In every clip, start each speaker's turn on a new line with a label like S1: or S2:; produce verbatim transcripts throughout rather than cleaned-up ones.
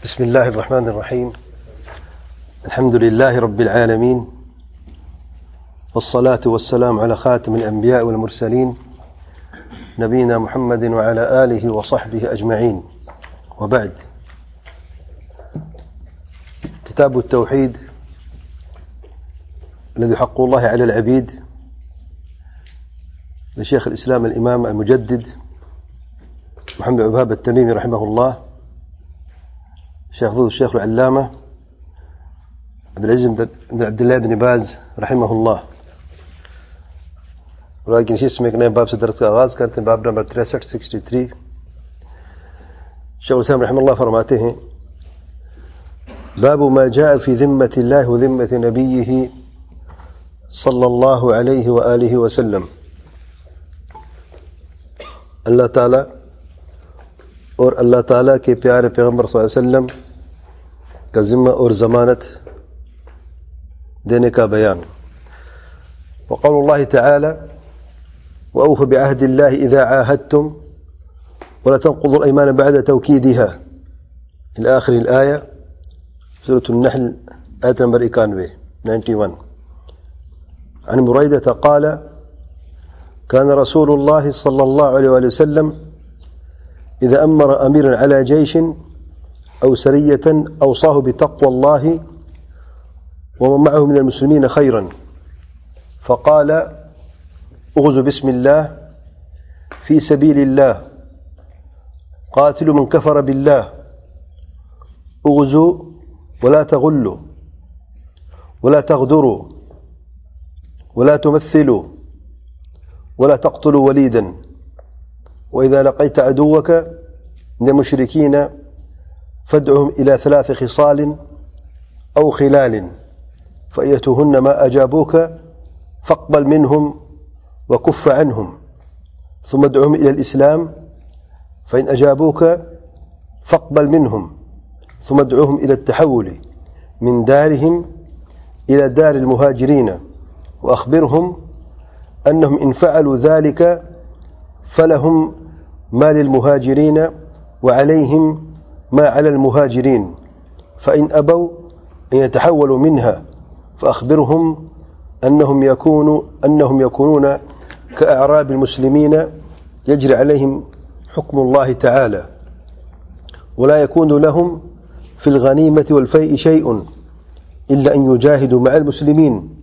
S1: بسم الله الرحمن الرحيم. الحمد لله رب العالمين، والصلاة والسلام على خاتم الأنبياء والمرسلين نبينا محمد وعلى آله وصحبه أجمعين، وبعد. كتاب التوحيد الذي حق الله على العبيد لشيخ الإسلام الإمام المجدد محمد بن وهاب التميمي رحمه الله، شيخ ضد الشيخ العلامة عبد العزيز بن عبد الله بن باز رحمه الله. लेकिन इसमें एक नए बाब से दर्स का आगाज़ करते हैं, बाब नंबर तिरसठ सिक्सटी थ्री। शेख हुसैन रहमतुल्लाह फरमाते हैं, बाबु मा जाअ फी ज़िम्मति अल्लाह व ज़िम्मति नबिय्यिही सल्लल्लाहु अलैहि व आलिहि व सल्लम। अल्लाह ताला और अल्लाह ताला के प्यारे पैगम्बर सल्लल्लाहु अलैहि वसल्लम का ज़िम्मा और ज़मानत देने का बयान। वक़ौलुल्लाहि तआला وأوفوا بعهد الله إذا عاهدتم ولا تنقضوا الأيمان بعد توكيدها إلى آخر الآية، سورة النحل آية نمبر إكانوي واحد وتسعين. عن بريدة قال: كان رسول الله صلى الله عليه وسلم إذا أمر أميرا على جيش أو سرية أوصاه بتقوى الله ومن معه من المسلمين خيرا، فقال: اغزوا بسم الله في سبيل الله، قاتلوا من كفر بالله، اغزوا ولا تغلوا ولا تغدروا ولا تمثلوا ولا تقتلوا وليدا، وإذا لقيت عدوك من المشركين فادعهم إلى ثلاث خصال أو خلال، فأيتهن ما أجابوك فاقبل منهم وكف عنهم، ثم ادعهم إلى الإسلام، فإن أجابوك فاقبل منهم، ثم ادعوهم إلى التحول من دارهم إلى دار المهاجرين، وأخبرهم أنهم إن فعلوا ذلك فلهم ما للمهاجرين وعليهم ما على المهاجرين، فإن أبوا أن يتحولوا منها فأخبرهم أنهم يكونوا أنهم يكونون كأعراب المسلمين يجري عليهم حكم الله تعالى، ولا يكون لهم في الغنيمة والفيء شيء إلا أن يجاهدوا مع المسلمين،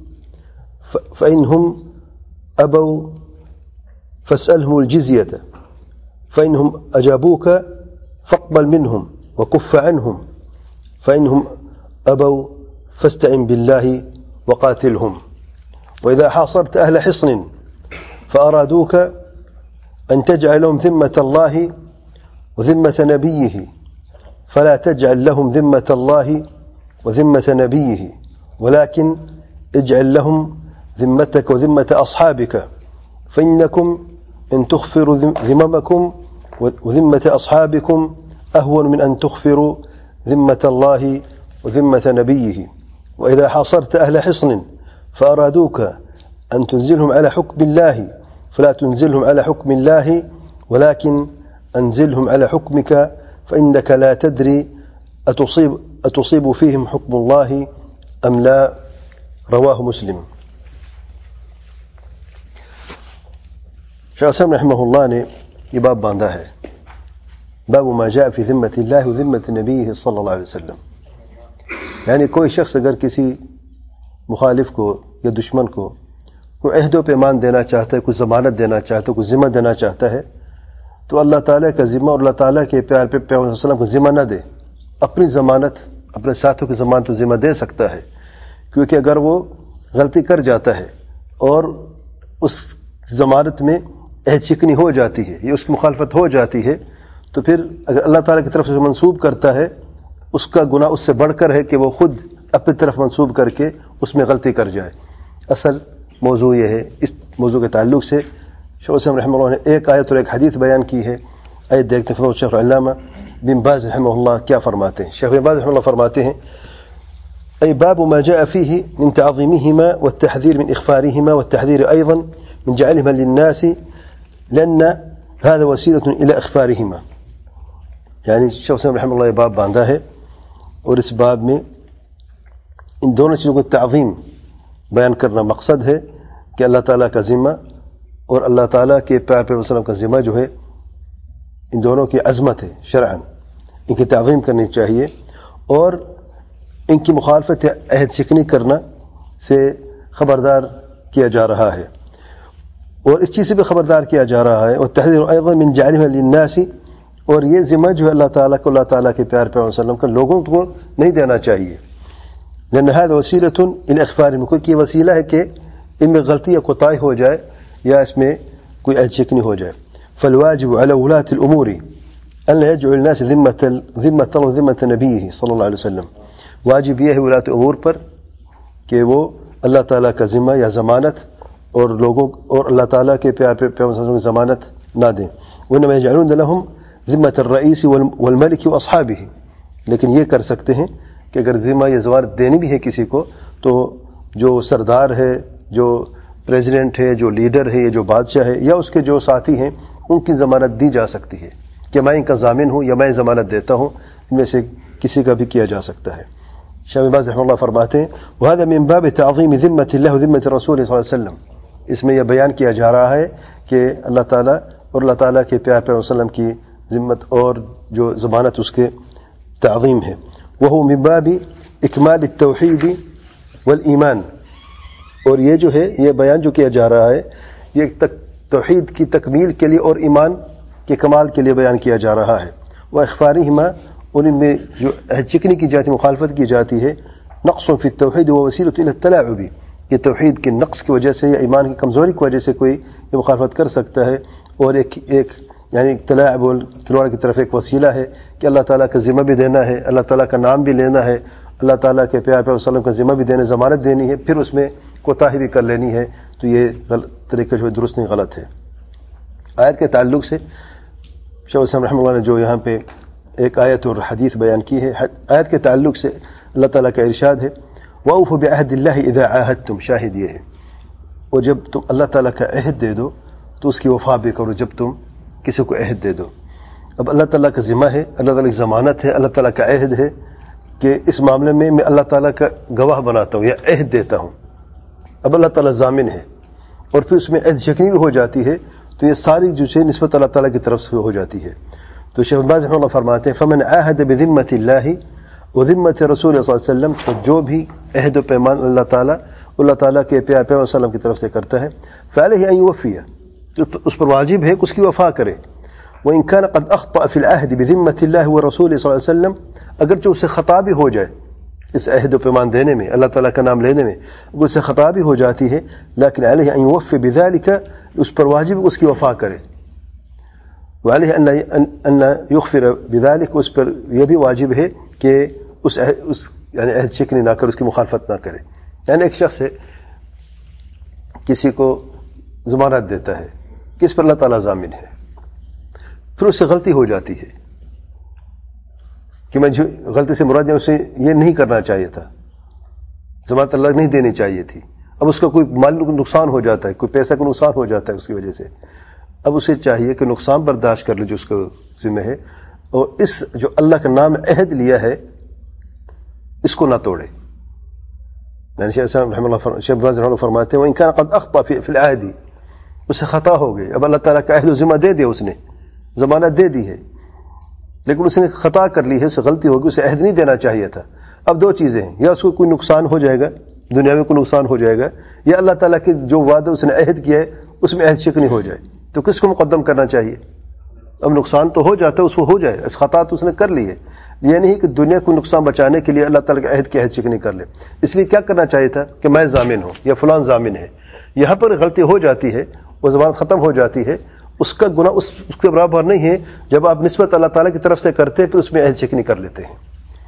S1: فإنهم أبوا فاسألهم الجزية، فإنهم أجابوك فاقبل منهم وكف عنهم، فإنهم أبوا فاستعن بالله وقاتلهم. وإذا حاصرت أهل حصن فأرادوك أن تجعل لهم ذمة الله وذمة نبيه، فلا تجعل لهم ذمة الله وذمة نبيه، ولكن اجعل لهم ذمتك وذمة أصحابك، فإنكم إن تخفروا ذممكم وذمة أصحابكم أهون من أن تخفروا ذمة الله وذمة نبيه. وإذا حاصرت أهل حصن فأرادوك أن تنزلهم على حكم الله، فلا تنزلهم على حكم الله، ولكن أنزلهم على حكمك، فإنك لا تدري أتصيب, أتصيب فيهم حكم الله أم لا. رواه مسلم. शेख साहब रहमहुल्लाह ने ये बाब बांधा है, बाबु मा जाअ फी ज़िम्मतिल्लाह व ज़िम्मति नबीही सल्लल्लाहु अलैहि वसल्लम। यानी कोई शख्स अगर किसी मुखालिफ को या दुश्मन को कोई अहदो पैमान देना चाहता है, कुछ ज़मानत देना चाहता है, कुछ ज़िम्मा देना चाहता है, तो अल्लाह ताला का ज़िम्मा और अल्लाह ताला के प्यार पे पैगम्बर सल्लल्लाहु अलैहि वसल्लम को ज़िम्मा न दे, अपनी ज़मानत अपने साथियों की ज़मानत तो ज़िम्मा दे सकता है, क्योंकि अगर वो गलती कर जाता है और उस ज़मानत में अहद शिकनी हो जाती है, ये उसकी मुखालफत हो जाती है, तो फिर अगर अल्लाह ताला की तरफ से मंसूब करता है, उसका गुनाह उससे बढ़कर है कि वो खुद अपनी तरफ मंसूब करके उसमें गलती कर जाए। असल मौजू ये है। इस मौजू के ताल्लुक़ से शेख हुसैन रहमतुल्लाह ने एक आयत और एक हदीस बयान की है। आयत देखते हैं फज़ल शेख अल्लामा बिन बाज़ रहमतुल्लाह क्या फरमाते हैं। शेख बिन बाज़ रहमतुल्लाह फरमाते हैं, أي باب ما جاء فيه من تعظيمهما والتحذير من إخفارهما والتحذير أيضا من جعلهما للناس، لأن هذا وسيلة إلى إخفارهما. يعني الشيخ سلم رحمه الله باب बांधा है اور اس باب میں ان دونوں چیزوں کو تعظیم بیان کرنا مقصد ہے کہ اللہ تعالیٰ کا ذمہ اور اللہ تعالیٰ کے پیار پیغمبر صلی اللہ علیہ وسلم کا ذمہ جو ہے ان دونوں کی عظمت ہے شرعاً، ان کی تعظیم کرنی چاہیے، اور ان کی مخالفت یا عہد شکنی کرنا سے خبردار کیا جا رہا ہے، اور اس چیز سے بھی خبردار کیا جا رہا ہے، اور تحذير ايضا من جعلها للناس، اور یہ ذمہ جو ہے اللہ تعالیٰ کو اللہ تعالیٰ کے پیار پیغمبر صلی اللہ علیہ وسلم کا لوگوں کو نہیں دینا چاہیے، لأن هذا وسيلة إلى إخفارهم، کیونکہ یہ وسیلہ ہے کہ ان میں غلطی یا کوتاہی ہو جائے یا اس میں کوئی عہد شکنی ہو جائے۔ فالواجب على ولاة الأمور أن لا يجعل الناس ذمة ذمة الله وذمة نبيه صلی اللہ علیہ وسلم، واجب یہ ہے ولاة امور پر کہ وہ اللہ تعالیٰ کا ذمہ یا ضمانت اور لوگوں اور اللہ تعالیٰ کے پیار پیغمبر صلی اللہ علیہ وسلم کی ضمانت نہ دیں، وإنما يجعلون لهم ذمة الرئيس والملك وأصحابه، لیکن یہ کر سکتے ہیں کہ اگر ذمہ یا ضمانت دینی بھی ہے کسی کو تو جو سردار ہے، جو پریزیڈنٹ ہے، جو لیڈر ہے، جو بادشاہ ہے، یا اس کے جو ساتھی ہیں، ان کی ضمانت دی جا سکتی ہے کہ میں ان کا ضامن ہوں یا میں ضمانت دیتا ہوں، ان میں سے کسی کا بھی کیا جا سکتا ہے۔ شاہ باز رحمہ اللہ فرماتے ہیں وهذا من باب تعظیم ذمة اللہ وذمة رسول صلی اللہ علیہ وسلم، اس میں یہ بیان کیا جا رہا ہے کہ اللہ تعالیٰ اور اللہ تعالیٰ کے پیار پیغمبر صلی اللہ علیہ وسلم کی ذمت اور جو ضمانت اس کے تعظیم ہے۔ وهو من باب اکمال التوحید والایمان، اور یہ جو ہے یہ بیان جو کیا جا رہا ہے یہ توحید کی تکمیل کے لیے اور ایمان کے کمال کے لیے بیان کیا جا رہا ہے۔ واخفارہما، اور ان میں جو عہد شکنی کی جاتی مخالفت کی جاتی ہے، نقص فی التوحید ووسیلۃ الی التلاعب، یہ توحید کے نقص کی وجہ سے یا ایمان کی کمزوری کی وجہ سے کوئی یہ مخالفت کر سکتا ہے، اور ایک ایک یعنی تلاعب کھلواڑ کی طرف ایک وسیلہ ہے کہ اللہ تعالیٰ کا ذمہ بھی دینا ہے، اللہ تعالیٰ کا نام بھی لینا ہے، اللہ تعالیٰ کے پیار پیغمبر صلی اللہ علیہ وسلم کا ذمہ بھی دینے ضمانت دینی ہے، پھر اس میں کوتاہی بھی کر لینی ہے، تو یہ غلط طریقہ جو ہے درست نہیں غلط ہے۔ آیت کے تعلق سے شیخ الاسلام رحمہ اللہ نے جو یہاں پہ ایک آیت اور حدیث بیان کی ہے، آیت کے تعلق سے اللہ تعالیٰ کا ارشاد ہے وَأَوْفُوا بِعَهْدِ اللَّهِ إِذَا عَاهَدتُّمْ، شاہد یہ ہے، اور جب تم اللہ تعالیٰ کا عہد دے دو تو اس کی وفا بھی کرو جب تم کسی کو عہد دے دو۔ اب اللہ تعالیٰ کا ذمہ ہے، اللہ تعالیٰ کی ضمانت ہے، اللہ تعالیٰ کا عہد ہے کہ اس معاملے میں میں اللہ تعالیٰ کا گواہ بناتا ہوں یا عہد دیتا ہوں، اب اللہ تعالیٰ ضامن ہے، اور پھر اس میں عہد شکنی بھی ہو جاتی ہے، تو یہ ساری جو ہے نسبت اللہ تعالیٰ کی طرف سے ہو جاتی ہے۔ تو شیخ باز رحمہ اللہ فرماتے ہیں فمن عاہد بذمۃ اللہ وذمۃ رسول صلی اللہ علیہ وسلم، تو جو بھی عہد و پیمان اللہ تعالیٰ اللہ تعالیٰ کے پیار پیغمبر صلی اللہ علیہ وسلم کی طرف سے کرتا ہے فعلیہ ان یوفی، اس پر واجب ہے کہ اس کی وفا کرے، وإن كان قد أخطأ في العهد بذمة الله ورسوله صلی اللہ علیہ وسلم، اگرچہ اسے خطا بھی ہو جائے اس عہد و پیمان دینے میں، اللہ تعالیٰ کا نام لینے میں اگر اسے خطا بھی ہو جاتی ہے، لیکن علیہ ان یوفی بذلك، اس پر واجب ہے اس کی وفا کرے، وعلیہ ان یغفر بذلك، اس پر یہ بھی واجب ہے کہ اس اس یعنی عہد شکنی نہ کرے، اس کی مخالفت نہ کرے۔ یعنی ایک شخص ہے کسی کو ضمانت دیتا ہے کہ اس پر اللہ تعالیٰ ضامن ہے، پھر اس سے غلطی ہو جاتی ہے کہ میں جو غلطی سے مراد ہے اسے یہ نہیں کرنا چاہیے تھا، ضمانت اللہ نہیں دینی چاہیے تھی، اب اس کا کوئی مالی نقصان ہو جاتا ہے، کوئی پیسہ کا نقصان ہو جاتا ہے اس کی وجہ سے، اب اسے چاہیے کہ نقصان برداشت کر لے جو اس کو ذمہ ہے، اور اس جو اللہ کا نام عہد لیا ہے اس کو نہ توڑے۔ یعنی شیخ رحمہ اللہ شیخ باز رحمہ اللہ فرماتے ہیں وَإِن كَانَ قَدْ أَخْطَأَ فِي الْعَهْدِ، اسے خطا ہو گئی، اب اللہ تعالیٰ کا عہد و ذمہ دے دیا، اس نے ضمانت دے دی ہے، لیکن اس نے خطا کر لی ہے، اسے غلطی ہوگی، اسے عہد نہیں دینا چاہیے تھا۔ اب دو چیزیں ہیں، یا اس کو کوئی نقصان ہو جائے گا، دنیا میں کوئی نقصان ہو جائے گا، یا اللہ تعالیٰ کے جو وعدہ اس نے عہد کیا ہے اس میں عہد شکنی ہو جائے، تو کس کو مقدم کرنا چاہیے؟ اب نقصان تو ہو جاتا ہے، اس کو ہو جائے، اس خطا تو اس نے کر لی ہے، یہ نہیں کہ دنیا کو نقصان بچانے کے لیے اللہ تعالیٰ کے عہد کی عہد شکنی کر لے۔ اس لیے کیا کرنا چاہیے تھا کہ میں ضامن ہوں یا فلان ضامن ہے، یہاں پر غلطی ہو جاتی ہے، وہ زبان ختم ہو جاتی ہے، اس کا گناہ اس اس کے برابر نہیں ہے جب آپ نسبت اللہ تعالیٰ کی طرف سے کرتے پھر اس میں عہد شکنی کر لیتے ہیں۔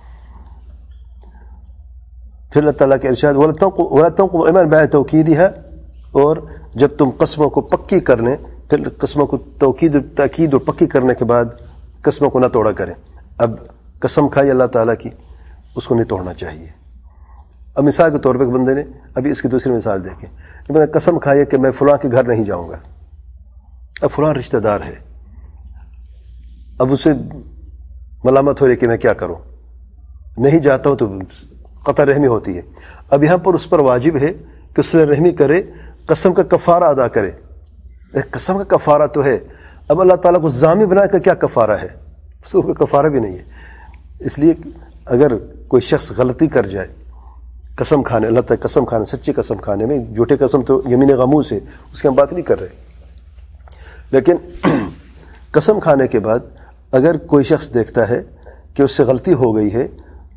S1: پھر اللہ تعالیٰ کے ارشاد وَلَا تَنقُضُوا الْأَيْمَانَ بَعْدَ تَوْكِيدِهَا، اور جب تم قسموں کو پکی کرنے، پھر قسموں کو توکید تاکید اور پکی کرنے کے بعد قسموں کو نہ توڑا کریں۔ اب قسم کھائی اللہ تعالیٰ کی، اس کو نہیں توڑنا چاہیے۔ اب مثال کے طور پہ ایک بندے نے، ابھی اس کی دوسری مثال دیکھیں، بندہ قسم کھائے کہ میں فلاں کے گھر نہیں جاؤں گا، اب فلاں رشتہ دار ہے، اب اسے ملامت ہو رہی کہ میں کیا کروں، نہیں جاتا ہوں تو قطع رحمی ہوتی ہے. اب یہاں پر اس پر واجب ہے کہ صلہ رحمی کرے, قسم کا کفارہ ادا کرے. قسم کا کفارہ تو ہے, اب اللہ تعالیٰ کو ضامن بنا کر کیا کفارہ ہے؟ اس کو کفارہ بھی نہیں ہے. اس لیے اگر کوئی شخص غلطی کر جائے قسم کھانے, اللہ تعالیٰ قسم کھانے, سچی قسم کھانے میں, جھوٹے قسم تو یمین غموس ہے, اس کی ہم بات نہیں کر رہے, لیکن قسم کھانے کے بعد اگر کوئی شخص دیکھتا ہے کہ اس سے غلطی ہو گئی ہے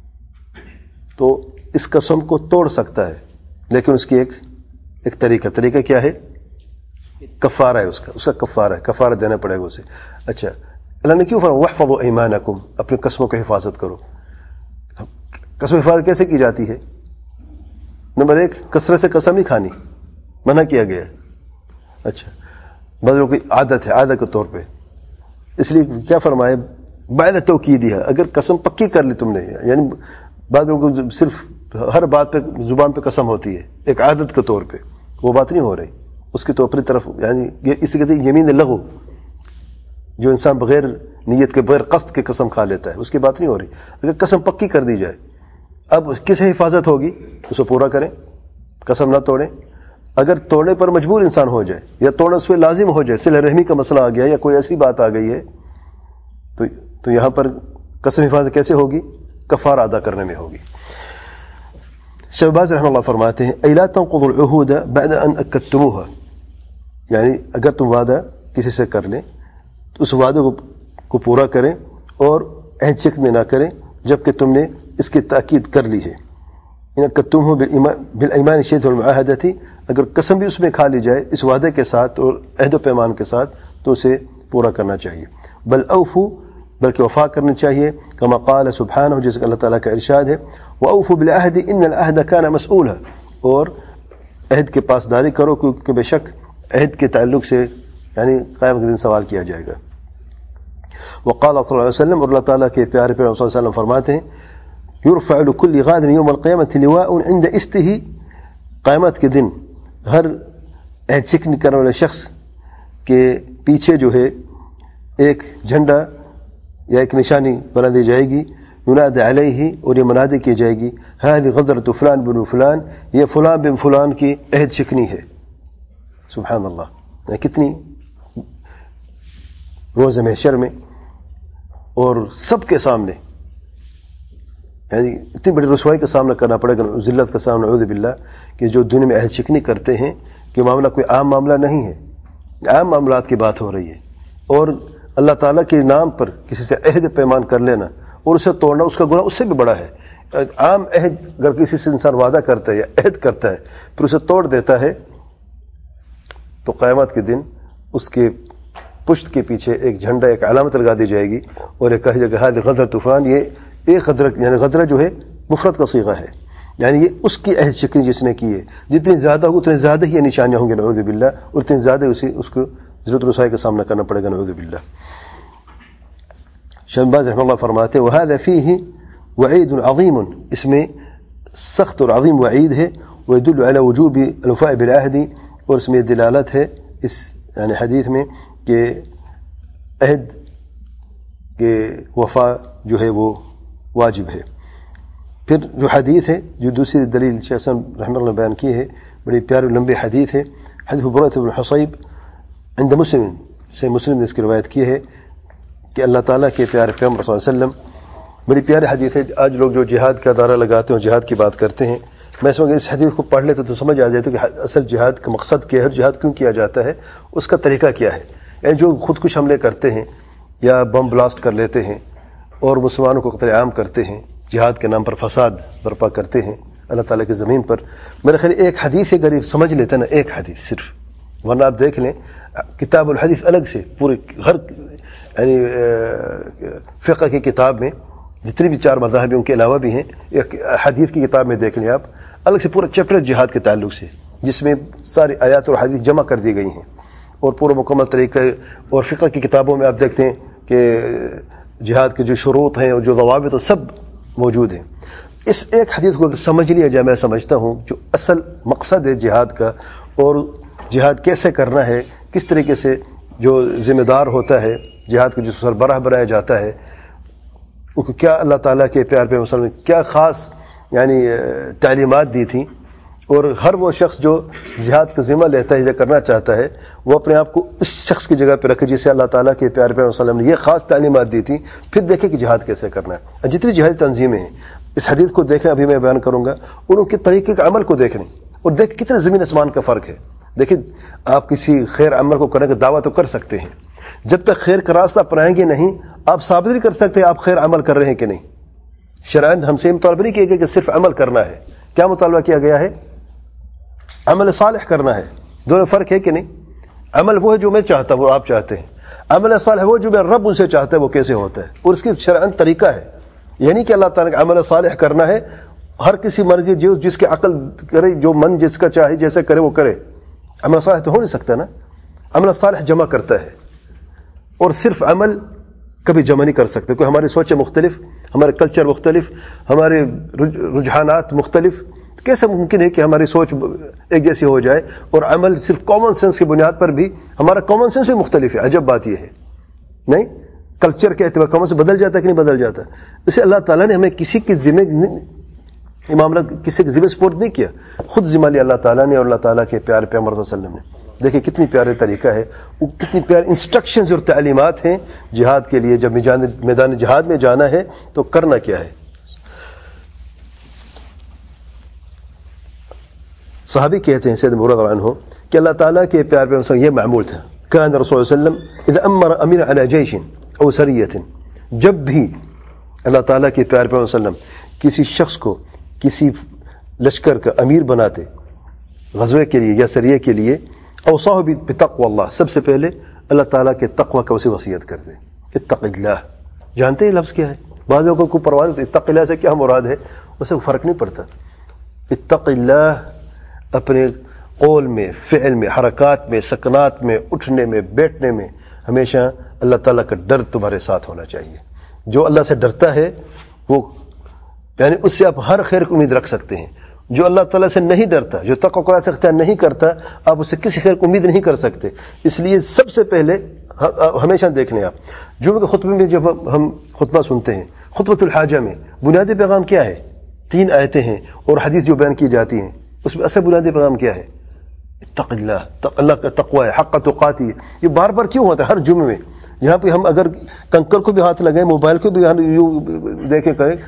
S1: تو اس قسم کو توڑ سکتا ہے, لیکن اس کی ایک ایک طریقہ طریقہ کیا ہے؟ کفارہ ہے, اس کا اس کا کفارہ ہے, کفارہ دینا پڑے گا اسے. اچھا, اللہ نے کیوں فرمایا وَاحْفَظُوا أَيْمَانَكُمْ, اپنی قسموں کی حفاظت کرو. قسم حفاظت کیسے کی جاتی ہے؟ نمبر ایک, کثرت سے قسم نہیں کھانی, منع کیا گیا ہے. اچھا, بعض لوگوں کی عادت ہے, عادت کے طور پہ, اس لیے کیا فرمایا بعد توکید ہے, اگر قسم پکی کر لی تم نے, یعنی بعض لوگوں کو صرف ہر بات پہ زبان پہ قسم ہوتی ہے ایک عادت کے طور پہ, وہ بات نہیں ہو رہی. اس کی تو اپنی طرف, یعنی اسی کہتے ہیں یمین لغو, جو انسان بغیر نیت کے بغیر قصد کے قسم کھا لیتا ہے, اس کی بات نہیں ہو رہی. اگر قسم پکی کر دی جائے, اب کس حفاظت ہوگی؟ اسے پورا کریں, قسم نہ توڑیں. اگر توڑنے پر مجبور انسان ہو جائے یا توڑنا اس پہ لازم ہو جائے, صلہ رحمی کا مسئلہ آ گیا یا کوئی ایسی بات آ گئی ہے, تو تو یہاں پر قسم حفاظت کیسے ہوگی؟ کفارہ ادا کرنے میں ہوگی. شہباز رحمہ اللہ فرماتے ہیں اَيْ لَا تَنْقُضُوا الْعُهُودَ بَعْدَ أَنْ أَكَّدْتُمُوهَا, یعنی اگر تم وعدہ کسی سے کر لیں تو اس وعدے کو کو پورا کریں اور عہد چکنے نہ کریں جب کہ تم نے اس کی تاکید کر لی ہے. ان تم ہو بالایمان شہد والمعاہدہ, اگر قسم بھی اس میں کھا لی جائے اس وعدے کے ساتھ اور عہد و پیمان کے ساتھ تو اسے پورا کرنا چاہیے. بل اوفو, بلکہ وفا کرنی چاہیے, کما قال سبحانہ, جیسے کہ اللہ تعالیٰ کا ارشاد ہے وَأَوْفُوا بِالْعَهْدِ إِنَّ الْعَهْدَ كَانَ مَسْئُولًا, اور عہد کے پاسداری کرو کیونکہ بے شک عہد کے تعلق سے یعنی قیامت کے دن سوال کیا جائے گا. وقال صلی اللہ علیہ وسلم, اور اللہ تعالیٰ کے پیارے پیارے صلی اللہ علیہ وسلم فرماتے ہیں يرفع لكل غادر يوم القيامة لواء عند استه, قیامت کے دن ہر عہد چکنی کرنے والے شخص کے پیچھے جو ہے ایک جھنڈا یا ایک نشانی بنا دی جائے گی, ينادى علیہ, اور یہ منادی کی جائے گی هذه غدرة فلان بن فلان, یہ فلان بن فلان کی عہد چکنی ہے. سبحان اللہ, کتنی روز محشر میں اور سب کے سامنے, یعنی اتنی بڑی رسوائی کا سامنا کرنا پڑے گا, ذلت کا سامنا, اعوذ باللہ, کہ جو دنیا میں عہد چکنی کرتے ہیں کہ معاملہ کوئی عام معاملہ نہیں ہے, عام معاملات کی بات ہو رہی ہے, اور اللہ تعالیٰ کے نام پر کسی سے عہد پیمان کر لینا اور اسے توڑنا, اس کا گناہ اس سے بھی بڑا ہے. عام عہد اگر کسی سے انسان وعدہ کرتا ہے یا عہد کرتا ہے پھر اسے توڑ دیتا ہے تو قیامت کے دن اس کے پشت کے پیچھے ایک جھنڈا, ایک علامت لگا دی جائے گی اور ایک کہا جائے گا ہذہ غدرۃ فلان, یہ ایک غدرہ, یعنی غدرہ جو ہے مفرد کا صیغہ ہے, یعنی یہ اس کی عہد چکنی جس نے کی ہے, جتنی زیادہ ہو اتنے زیادہ ہی یہ نشانیاں ہوں گے نعوذ باللہ, اور اتنی زیادہ اسی اس کو ذلت و رسوائی کا سامنا کرنا پڑے گا نعوذ باللہ. شہباز رحمہ اللہ فرماتے وهذا فيه وعید عظیم, اس میں سخت اور عظیم وعید ہے, ويدل على وجوب الوفاء بالعهد, اور اس میں دلالت ہے اس یعنی حدیث میں کہ عہد کے وفا جو ہے وہ واجب ہے. پھر جو حدیث ہے, جو دوسری دلیل شیخ صاحب رحمہ اللہ نے بیان کی ہے, بڑی پیاری لمبی حدیث ہے, حدیث برۃ بن حصیب عند مسلم, سے مسلم نے اس کی روایت کی ہے کہ اللہ تعالیٰ کے پیارے پیغمبر صلی اللہ علیہ وسلم, بڑی پیاری حدیث ہے. آج لوگ جو جہاد کا دائرہ لگاتے ہیں, جہاد کی بات کرتے ہیں, میں سمجھ اس حدیث کو پڑھ لیتے تو سمجھ آ جاتا کہ اصل جہاد کا مقصد کیا ہے, جہاد کیوں کیا جاتا ہے, اس کا طریقہ کیا ہے. یعنی جو خود کش حملے کرتے ہیں یا بم بلاسٹ کر لیتے ہیں اور مسلمانوں کو قتل عام کرتے ہیں, جہاد کے نام پر فساد برپا کرتے ہیں اللہ تعالیٰ کی زمین پر, میرے خیال ایک حدیث ہے غریب سمجھ لیتے نا, ایک حدیث صرف, ورنہ آپ دیکھ لیں کتاب الحدیث الگ سے پورے ہر یعنی فقہ کی کتاب میں جتنی بھی چار مذاہب ہیں ان کے علاوہ بھی ہیں, ایک حدیث کی کتاب میں دیکھ لیں آپ, الگ سے پورا چیپٹر جہاد کے تعلق سے, جس میں ساری آیات اور حدیث جمع کر دی گئی ہیں اور پورا مکمل طریقہ. اور فقہ کی کتابوں میں آپ دیکھتے ہیں کہ جہاد کے جو شروط ہیں اور جو ضوابط ہیں سب موجود ہیں. اس ایک حدیث کو اگر سمجھ لیا جائے, میں سمجھتا ہوں جو اصل مقصد ہے جہاد کا اور جہاد کیسے کرنا ہے, کس طریقے سے جو ذمہ دار ہوتا ہے جہاد کو جو سربراہ بنایا جاتا ہے ان کو کیا اللہ تعالیٰ کے پیار پہ مسلم کیا خاص یعنی تعلیمات دی تھیں. اور ہر وہ شخص جو جہاد کا ذمہ لیتا ہے یا کرنا چاہتا ہے وہ اپنے آپ کو اس شخص کی جگہ پہ رکھے جسے اللہ تعالیٰ کے پیارے پیغمبر صلی اللہ علیہ وسلم نے یہ خاص تعلیمات دی تھی. پھر دیکھیں کہ جہاد کیسے کرنا ہے. جتنی جہادی تنظیمیں ہیں اس حدیث کو دیکھیں, ابھی میں بیان کروں گا, ان کے طریقے کے عمل کو دیکھیں اور دیکھیں کتنے زمین آسمان کا فرق ہے. دیکھیں آپ کسی خیر عمل کو کرنے کا دعویٰ تو کر سکتے ہیں, جب تک خیر کا راستہ اپنائیں گے نہیں آپ ثابت نہیں کر سکتے آپ خیر عمل کر رہے ہیں کہ نہیں. شرعاً ہم سے مطالبہ نہیں کیا گیا کہ صرف عمل کرنا ہے. کیا مطالبہ کیا گیا ہے؟ عمل صالح کرنا ہے. دونوں فرق ہے کہ نہیں؟ عمل وہ ہے جو میں چاہتا ہوں وہ آپ چاہتے ہیں, عمل صالح وہ جو میں رب ان سے چاہتا ہے وہ کیسے ہوتا ہے, اور اس کی شرعاً طریقہ ہے. یعنی کہ اللہ تعالیٰ کا عمل صالح کرنا ہے, ہر کسی مرضی جو جس کے عقل کرے, جو من جس کا چاہے جیسے کرے وہ کرے. عمل صالح تو ہو نہیں سکتا نا. عمل صالح جمع کرتا ہے اور صرف عمل کبھی جمع نہیں کر سکتے, کوئی ہماری سوچیں مختلف, ہمارے کلچر مختلف, ہمارے رجحانات مختلف. کیسے ممکن ہے کہ ہماری سوچ ایک جیسی ہو جائے اور عمل صرف کامن سینس کی بنیاد پر بھی ہمارا کامن سینس بھی مختلف ہے. عجب بات یہ ہے نہیں, کلچر کے اعتبار کامن سینس بدل جاتا ہے کہ نہیں بدل جاتا. اسے اللہ تعالیٰ نے ہمیں کسی کے ذمہ معاملہ کسی کے ذمہ سپورٹ نہیں کیا, خود ذمہ لیا اللہ تعالیٰ نے اور اللہ تعالیٰ کے پیارے پیغمبر صلی اللہ علیہ وسلم نے. دیکھیں کتنی پیارے طریقہ ہے, وہ کتنی پیارے انسٹرکشنز اور تعلیمات ہیں جہاد کے لیے. جب میدان جہاد میں جانا ہے تو کرنا کیا ہے. صحابی کہتے ہیں سید ابو ہریرہ رضی اللہ عنہ کہ اللہ تعالیٰ کے پیارے پیغمبر یہ معمول تھا, کان رسول اللہ صلی اللہ علیہ وسلم اذا امر امیر علی جیش او سریۃ, جب بھی اللہ تعالیٰ کے پیارے پیغمبر صلی اللہ علیہ وسلم کسی شخص کو کسی لشکر کا امیر بناتے غزوے کے لیے یا سریے کے لیے, اوصاہ بتقوی اللہ, سب سے پہلے اللہ تعالیٰ کے تقوی کا اسے وصیت کرتے. اتق اللہ, جانتے ہیں لفظ کیا ہے؟ بعض لوگوں کو پرواہ نہیں, اتق اللہ سے کیا مراد ہے اسے فرق نہیں پڑتا. اتق اللہ اپنے قول میں, فعل میں, حرکات میں, سکنات میں, اٹھنے میں, بیٹھنے میں ہمیشہ اللہ تعالیٰ کا ڈر تمہارے ساتھ ہونا چاہیے. جو اللہ سے ڈرتا ہے وہ یعنی اس سے آپ ہر خیر کو امید رکھ سکتے ہیں. جو اللہ تعالیٰ سے نہیں ڈرتا, جو تقوی کو سے اختیار نہیں کرتا, آپ اس سے کسی خیر کو امید نہیں کر سکتے. اس لیے سب سے پہلے ہمیشہ دیکھ لیں آپ جمعہ کے خطبے میں جب ہم خطبہ سنتے ہیں, خطبۃ الحاجہ میں بنیادی پیغام کیا ہے؟ تین آیتیں ہیں اور حدیث جو بیان کی جاتی ہیں, اس میں اصل بنیادی پیغام کیا ہے؟ اتق اللہ, اللہ کا تقوی ہے, حق تقاتی. یہ بار بار کیوں ہوتا ہے ہر جمعے میں؟ یہاں پہ ہم اگر کنکر کو بھی ہاتھ لگائیں, موبائل کو بھی یوں دیکھیں کریں,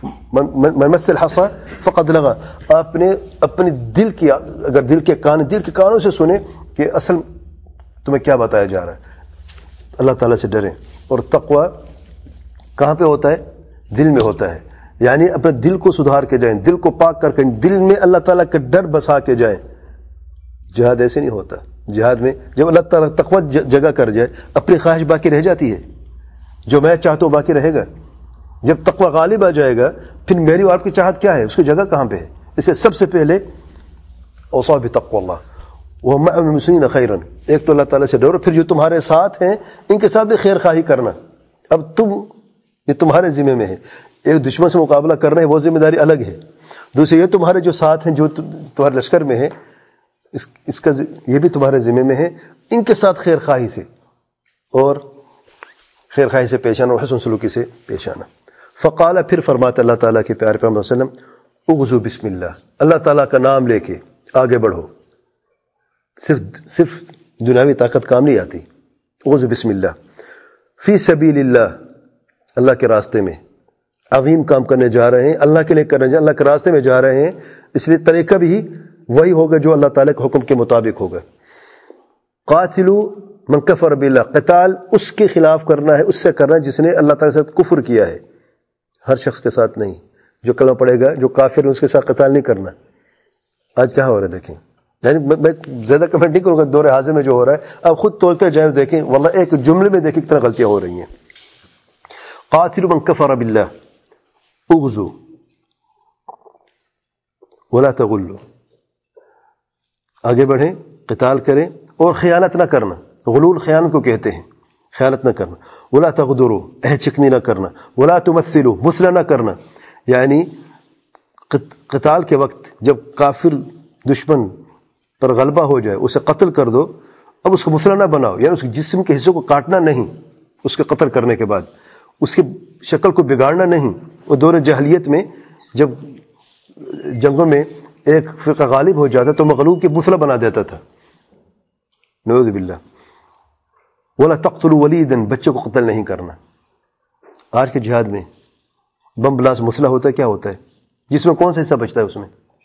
S1: من مس الحصى فقد لغى, اپنے اپنے دل کی, اگر دل کے کان دل کے کانوں سے سنیں کہ اصل تمہیں کیا بتایا جا رہا ہے. اللہ تعالیٰ سے ڈریں. اور تقوی کہاں پہ ہوتا ہے؟ دل میں ہوتا ہے. یعنی اپنے دل کو سدھار کے جائیں, دل کو پاک کر کے, دل میں اللہ تعالیٰ کا ڈر بسا کے جائیں. جہاد ایسے نہیں ہوتا. جہاد میں جب اللہ تعالیٰ تقوی جگہ کر جائے, اپنی خواہش باقی رہ جاتی ہے, جو میں چاہتا ہوں باقی رہے گا. جب تقوی غالب آ جائے گا پھر میری اور آپ کی چاہت کیا ہے, اس کی جگہ کہاں پہ ہے؟ اسے سب سے پہلے اوصا بتقوی اللہ ومع المسلمین خیرا, ایک تو اللہ تعالیٰ سے ڈرو, پھر جو تمہارے ساتھ ہیں ان کے ساتھ بھی خیر خواہی کرنا. اب تم یہ تمہارے ذمہ میں ہے, ایک دشمن سے مقابلہ کرنا ہے وہ ذمہ داری الگ ہے, دوسرے یہ تمہارے جو ساتھ ہیں جو تمہارے لشکر میں ہیں اس, اس کا یہ بھی تمہارے ذمہ میں ہے, ان کے ساتھ خیر خواہی سے اور خیر خواہی سے پیش آنا اور حسن سلوکی سے پیش آنا. فقال, پھر فرماتا اللہ تعالیٰ کے پیارے پیغمبر صلی اللہ علیہ وسلم, اغزو بسم اللہ, اللہ تعالیٰ کا نام لے کے آگے بڑھو. صرف صرف دنیاوی طاقت کام نہیں آتی. اغزو بسم اللہ فی سبیل اللہ, اللہ کے راستے میں عظیم کام کرنے جا رہے ہیں, اللہ کے لیے کرنے جا اللہ کے راستے میں جا رہے ہیں, اس لیے طریقہ بھی وہی ہوگا جو اللہ تعالیٰ کے حکم کے مطابق ہوگا. قاتلو من کفر باللہ, قتال اس کے خلاف کرنا ہے, اس سے کرنا ہے جس نے اللہ تعالیٰ کے ساتھ کفر کیا ہے. ہر شخص کے ساتھ نہیں, جو کلمہ پڑے گا جو کافر ہے اس کے ساتھ قتال نہیں کرنا. آج کیا ہو رہا ہے دیکھیں, یعنی میں زیادہ کمنٹ نہیں کروں گا دور حاضر میں جو ہو رہا ہے, آپ خود تولتے جائیں دیکھیں, واللہ ایک جملے میں دیکھیں کتنا غلطیاں ہو رہی ہیں. قاتل من کفر باللہ اغزو ولا تغلو, آگے بڑھیں, قتال کریں اور خیانت نہ کرنا. غلول خیانت کو کہتے ہیں, خیانت نہ کرنا. ولا تغدروا, عہد چکنی نہ کرنا. ولا تمثلوا, مثل نہ کرنا. یعنی قتال کے وقت جب کافر دشمن پر غلبہ ہو جائے اسے قتل کر دو, اب اس کو مثل نہ بناؤ, یعنی اس کے جسم کے حصوں کو کاٹنا نہیں اس کے قتل کرنے کے بعد, اس کی شکل کو بگاڑنا نہیں. وہ دور جاہلیت میں جب جنگوں میں ایک فرقہ غالب ہو جاتا تو مغلوب کی بوسلا بنا دیتا تھا. نعوذ باللہ. ولا تقتلوا ولیدا، بچوں کو قتل نہیں کرنا. آج کے جہاد میں بم بلاس مسئلہ ہوتا ہے، کیا ہوتا ہے؟ جس میں کون سا حصہ بچتا ہے؟ اس میں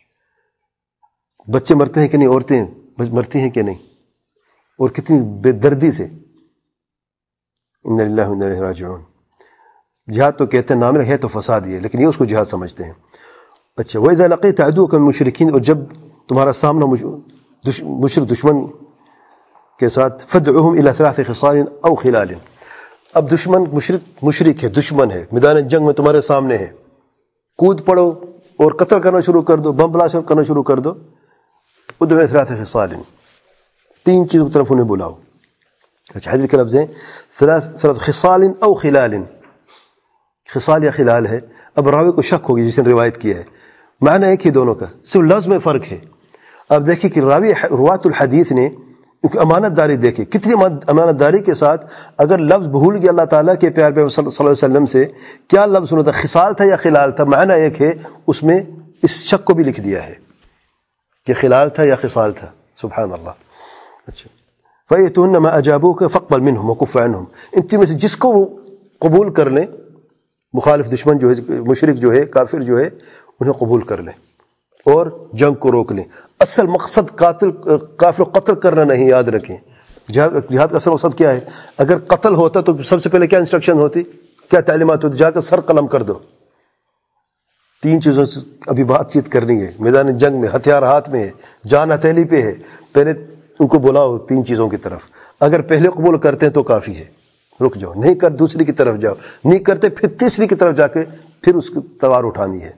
S1: بچے مرتے ہیں کہ نہیں، عورتیں مرتی ہیں کہ نہیں، اور کتنی بے دردی سے. انا للہ و انا الیہ راجعون. جہاد تو کہتے ہیں نام ہے تو فساد یہ، لیکن یہ اس کو جہاد سمجھتے ہیں. اچھا، وَإِذَا لَقِيتَ عَدُوَّكَ الْمُشْرِكِينَ، اور جب تمہارا سامنا مشرک دشمن کے ساتھ فَادْعُهُمْ إِلَى ثَلَاثِ خِصَالٍ أَوْ خِلَالٍ. اب دشمن مشرک مشرک ہے، دشمن ہے، میدان جنگ میں تمہارے سامنے ہے، کود پڑو اور قتل کرنا شروع کر دو، بم بلاسٹ کرنا شروع کر دو. ادعو إلى ثلاث خصال، تین چیزوں کی طرف انہیں بلاؤ. اچھا، حدیث کے لفظ ہیں ثلاث ثلاث خصال او خلال. خصال یا خلال ہے. اب راوی کو شک ہوگی جس نے روایت کیا ہے، معنی ایک ہی دونوں کا، صرف لفظ میں فرق ہے. اب دیکھیں کہ راوی روات الحدیث نے کیونکہ امانت داری دیکھے کتنی امانت داری کے ساتھ، اگر لفظ بھول گیا اللہ تعالیٰ کے پیار پہ صلی اللہ علیہ وسلم سے کیا لفظ سنا تھا، خصال تھا یا خلال تھا، معنی ایک ہے، اس میں اس شک کو بھی لکھ دیا ہے کہ خلال تھا یا خصال تھا. سبحان اللہ. اچھا، فَيَتُونَ مَا أَجَابُوكَ فَاقْبَلْ مِنْهُمْ وَكُفَّ عَنْهُمْ. ان تین میں سے جس کو وہ قبول کر لیں، مخالف دشمن جو ہے، مشرک جو ہے، کافر جو ہے، انہیں قبول کر لیں اور جنگ کو روک لیں. اصل مقصد قاتل کافر قتل کرنا نہیں، یاد رکھیں. جہاد جہاد کا اصل مقصد کیا ہے؟ اگر قتل ہوتا تو سب سے پہلے کیا انسٹرکشن ہوتی، کیا تعلیمات ہوتی؟ جا کر سر قلم کر دو. تین چیزوں سے ابھی بات چیت کرنی ہے. میدان جنگ میں ہتھیار ہاتھ میں ہے، جان ہتھیلی پہ ہے، پہلے ان کو بلاؤ تین چیزوں کی طرف. اگر پہلے قبول کرتے ہیں تو کافی ہے، رک جاؤ. نہیں کر دوسری کی طرف جاؤ، نہیں کرتے پھر تیسری کی طرف جا کے پھر اس کی تلوار اٹھانی ہے.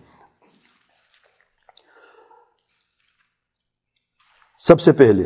S1: سب سے پہلے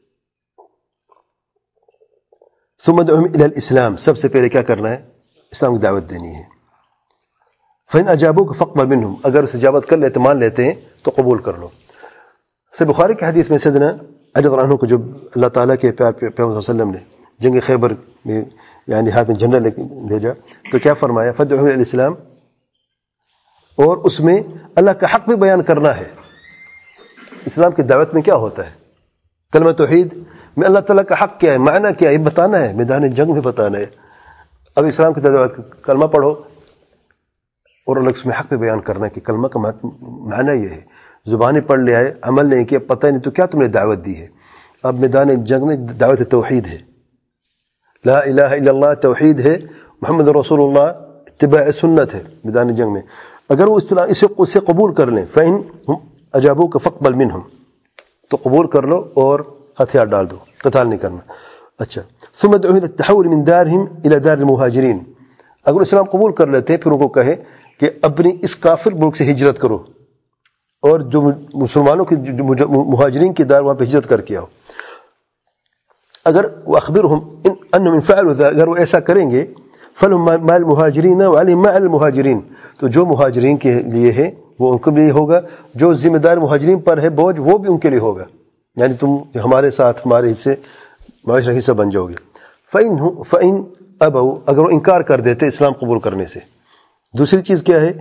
S1: ثم ادعوهم الى الاسلام، سب سے پہلے کیا کرنا ہے؟ اسلام کی دعوت دینی ہے. فإن أجابوك فاقبل منهم، اگر اس اجابت کر لیتے، مان لیتے ہیں تو قبول کر لو. سے بخاری کی حدیث میں سیدنا علی رضی اللہ عنہ کو جب اللہ تعالیٰ کے پیار پیغمبر صلی اللہ علیہ وسلم نے جنگ خیبر میں یعنی ہاتھ میں جھنڈا لے بھیجا تو کیا فرمایا؟ فادعوهم الى الاسلام. اور اس میں اللہ کا حق بھی بیان کرنا ہے. اسلام کی دعوت میں کیا ہوتا ہے؟ کلمہ توحید میں اللہ تعالیٰ کا حق کیا ہے، معنی کیا ہے، یہ بتانا ہے، میدان جنگ میں بتانا ہے. اب اسلام کی دعوت کلمہ پڑھو اور اللہ اس میں حق پہ بیان کرنا ہے کہ کلمہ کا معنی یہ ہے. زبانی پڑھ لے آئے، عمل نہیں کیا، پتہ نہیں تو کیا تم نے دعوت دی ہے. اب میدان جنگ میں دعوت توحید ہے، لا الہ الا اللہ توحید ہے، محمد رسول اللہ اتباع سنت ہے میدان جنگ میں. اگر وہ اسے اسے قبول کر لیں، فإن أجابوك فاقبل منهم، تو قبول کر لو اور ہتھیار ڈال دو، قتال نہیں کرنا. اچھا، ثم ادعوهم الى التحول من دارهم الى دار المهاجرين. اگر اسلام قبول کر لیتے پھر ان کو کہے کہ اپنی اس کافر ملک سے ہجرت کرو اور جو مسلمانوں کی مہاجرین کی دار وہاں پہ ہجرت کر کے آؤ. اگر اخبرهم انهم فعلوا ذلك، اگر وہ ایسا کریں گے، فلهم مع المهاجرين وعليهم مع المهاجرين، تو جو مہاجرین کے لیے ہے وہ ان کو بھی ہوگا، جو ذمہ دار مہاجرین پر ہے بوجھ وہ بھی ان کے لیے ہوگا. یعنی تم ہمارے ساتھ ہمارے حصے معاشرہ حصہ بن جاؤ گے. فَإِن فَإِن أَبَوْا، اگر وہ انکار کر دیتے اسلام قبول کرنے سے. دوسری چیز کیا ہے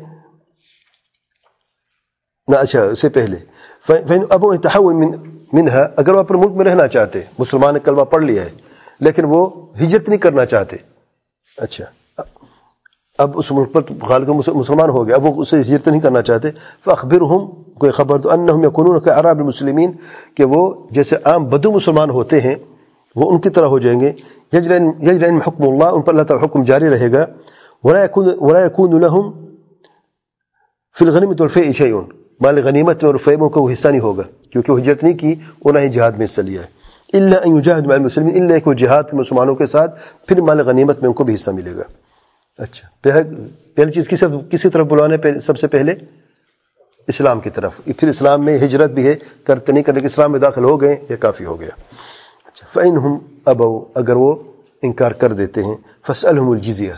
S1: نہ، اچھا اس سے پہلے فَإِن أَبَوْا يَتَحَوَّلُ مِنْهَا، اگر وہ اپنے ملک میں رہنا چاہتے، مسلمان نے کلمہ پڑھ لیا ہے لیکن وہ ہجرت نہیں کرنا چاہتے. اچھا، اب اس ملک پر غالب مسلمان ہو گیا، اب وہ اسے ہجرت نہیں کرنا چاہتے. فَأَخْبِرْهُمْ، کوئی خبر دو، أَنَّهُمْ يَكُونُونَ كَأَعْرَابِ الْمُسْلِمِينَ، کہ وہ جیسے عام بدو مسلمان ہوتے ہیں وہ ان کی طرح ہو جائیں گے. يَجْرِيَ حُکم اللہ، ان پر اللہ تعالیٰ حکم جاری رہے گا. وَلَا يَكُونُ لَهُمْ فِي الْغَنِيمَةِ وَالْفَيْءِ شَيْءٌ، مال غنیمت میں اور فیء میں کو حصہ نہیں ہوگا کیونکہ وہ ہجرت نہیں کی، انہیں ہی جہاد میں حصہ لیا ہے. إِلَّا أَن يُجَاهِدُوا مَعَ الْمُسْلِمِينَ، إِلَّا کہ وہ جہاد مسلمانوں کے ساتھ، پھر مال غنیمت میں ان کو بھی حصہ ملے گا. اچھا، پہلی چیز کس کسی طرف بلانے پہ سب سے پہلے اسلام کی طرف، پھر اسلام میں ہجرت بھی ہے، کرتے نہیں کرنے کے اسلام میں داخل ہو گئے یہ کافی ہو گیا. اچھا، فَإِنْهُمْ أَبَوْا، اگر وہ انکار کر دیتے ہیں، فَاسْأَلْهُمُ الْجِزْيَةَ،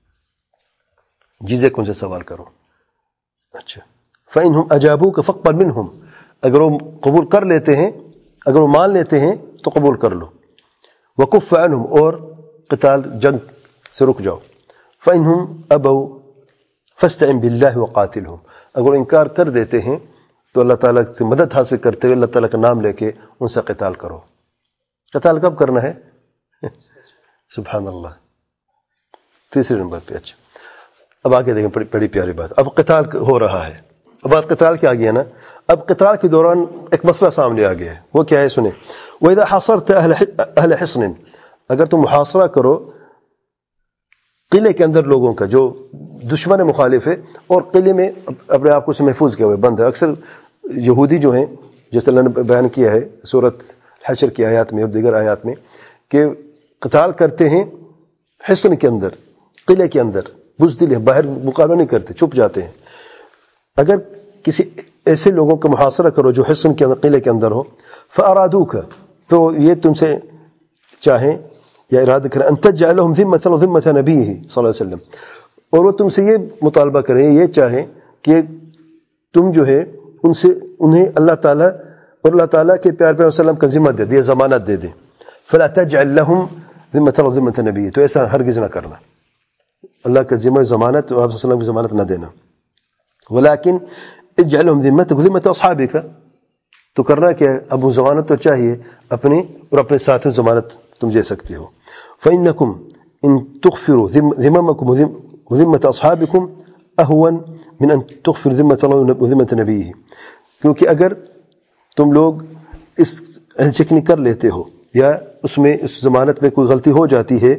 S1: جزیہ کن سے سوال کرو. اچھا، فَإِنْهُمْ أَجَابُوكَ فَاقْبَلْ مِنْهُمْ، اگر وہ قبول کر لیتے ہیں، اگر وہ مان لیتے ہیں تو قبول کر لو. وَكُفَّ عَنْهُمْ، اور قتال جنگ سے رک جاؤ. فَإِنْهُمْ أَبَوْا فَاسْتَعِنْ بِاللَّهِ وَقَاتِلْهُمْ، اگر انکار کر دیتے ہیں تو اللہ تعالیٰ سے مدد حاصل کرتے ہوئے اللہ تعالیٰ کا نام لے کے ان سے قتال کرو۔ قتال کب کرنا ہے؟ سبحان اللہ، تیسرے نمبر پہ۔ اچھا اب آگے دیکھیں، بڑی بڑی پیاری بات، اب قتال ہو رہا ہے، اب بات قتال کی آ گیا نا، اب قتال کے دوران ایک مسئلہ سامنے آ گیا ہے، وہ کیا ہے سنیں۔ وَإِذَا حَصَرْتَ أَهْلَ حِصْنٍ، اگر تم محاصرہ کرو قلعے کے اندر لوگوں کا جو دشمن مخالف ہے اور قلعے میں اپنے آپ کو سے محفوظ کیا ہوئے بند ہے۔ اکثر یہودی جو ہیں، جیسے اللہ نے بیان کیا ہے سورۃ حشر کی آیات میں اور دیگر آیات میں، کہ قتال کرتے ہیں حصن کے اندر، قلعے کے اندر، بزدل ہے، باہر مقابلہ نہیں کرتے، چھپ جاتے ہیں۔ اگر کسی ایسے لوگوں کا محاصرہ کرو جو حصن کے اندر، قلعے کے اندر ہو، فَأَرَادُوكَ، تو یہ تم سے چاہیں یا ارادہ کریں، أَن تَجْعَلَهُمْ ذِمَّةً وَذِمَّةَ نَبِيِّهِ صلی اللہ علیہ وسلم، اور وہ تم سے یہ مطالبہ کریں، یہ چاہیں کہ تم جو ہے ان سے انہیں اللہ تعالیٰ اور اللہ تعالیٰ کے پیار پیار وسلم کا ذمہ دے دے، ضمانت دے دیں۔ فَلَا تَجْعَلْ لَهُمْ ذِمَّةً وَذِمَّةَ نَبِيِّهِ، تو ایسا ہرگز نہ کرنا، اللہ کا ذمہ ضمانت اور آپ صلی اللہ علیہ وسلم کی ضمانت نہ دینا۔ وَلَكِنْ اجعلهم ذمتك وذمة اصحابك، تو کرنا کیا ہے، اب وہ ضمانت تو چاہیے اپنی اور اپنے ساتھیوں ضمانت تم دے سکتے ہو۔ فإنكم ان تغفروا ذممكم وذمة اصحابكم اهون من ان تغفر ذمة الله وذمة نبيه، کیونکہ اگر تم لوگ اس چکنی کر لیتے ہو یا اس میں اس ضمانت میں کوئی غلطی ہو جاتی ہے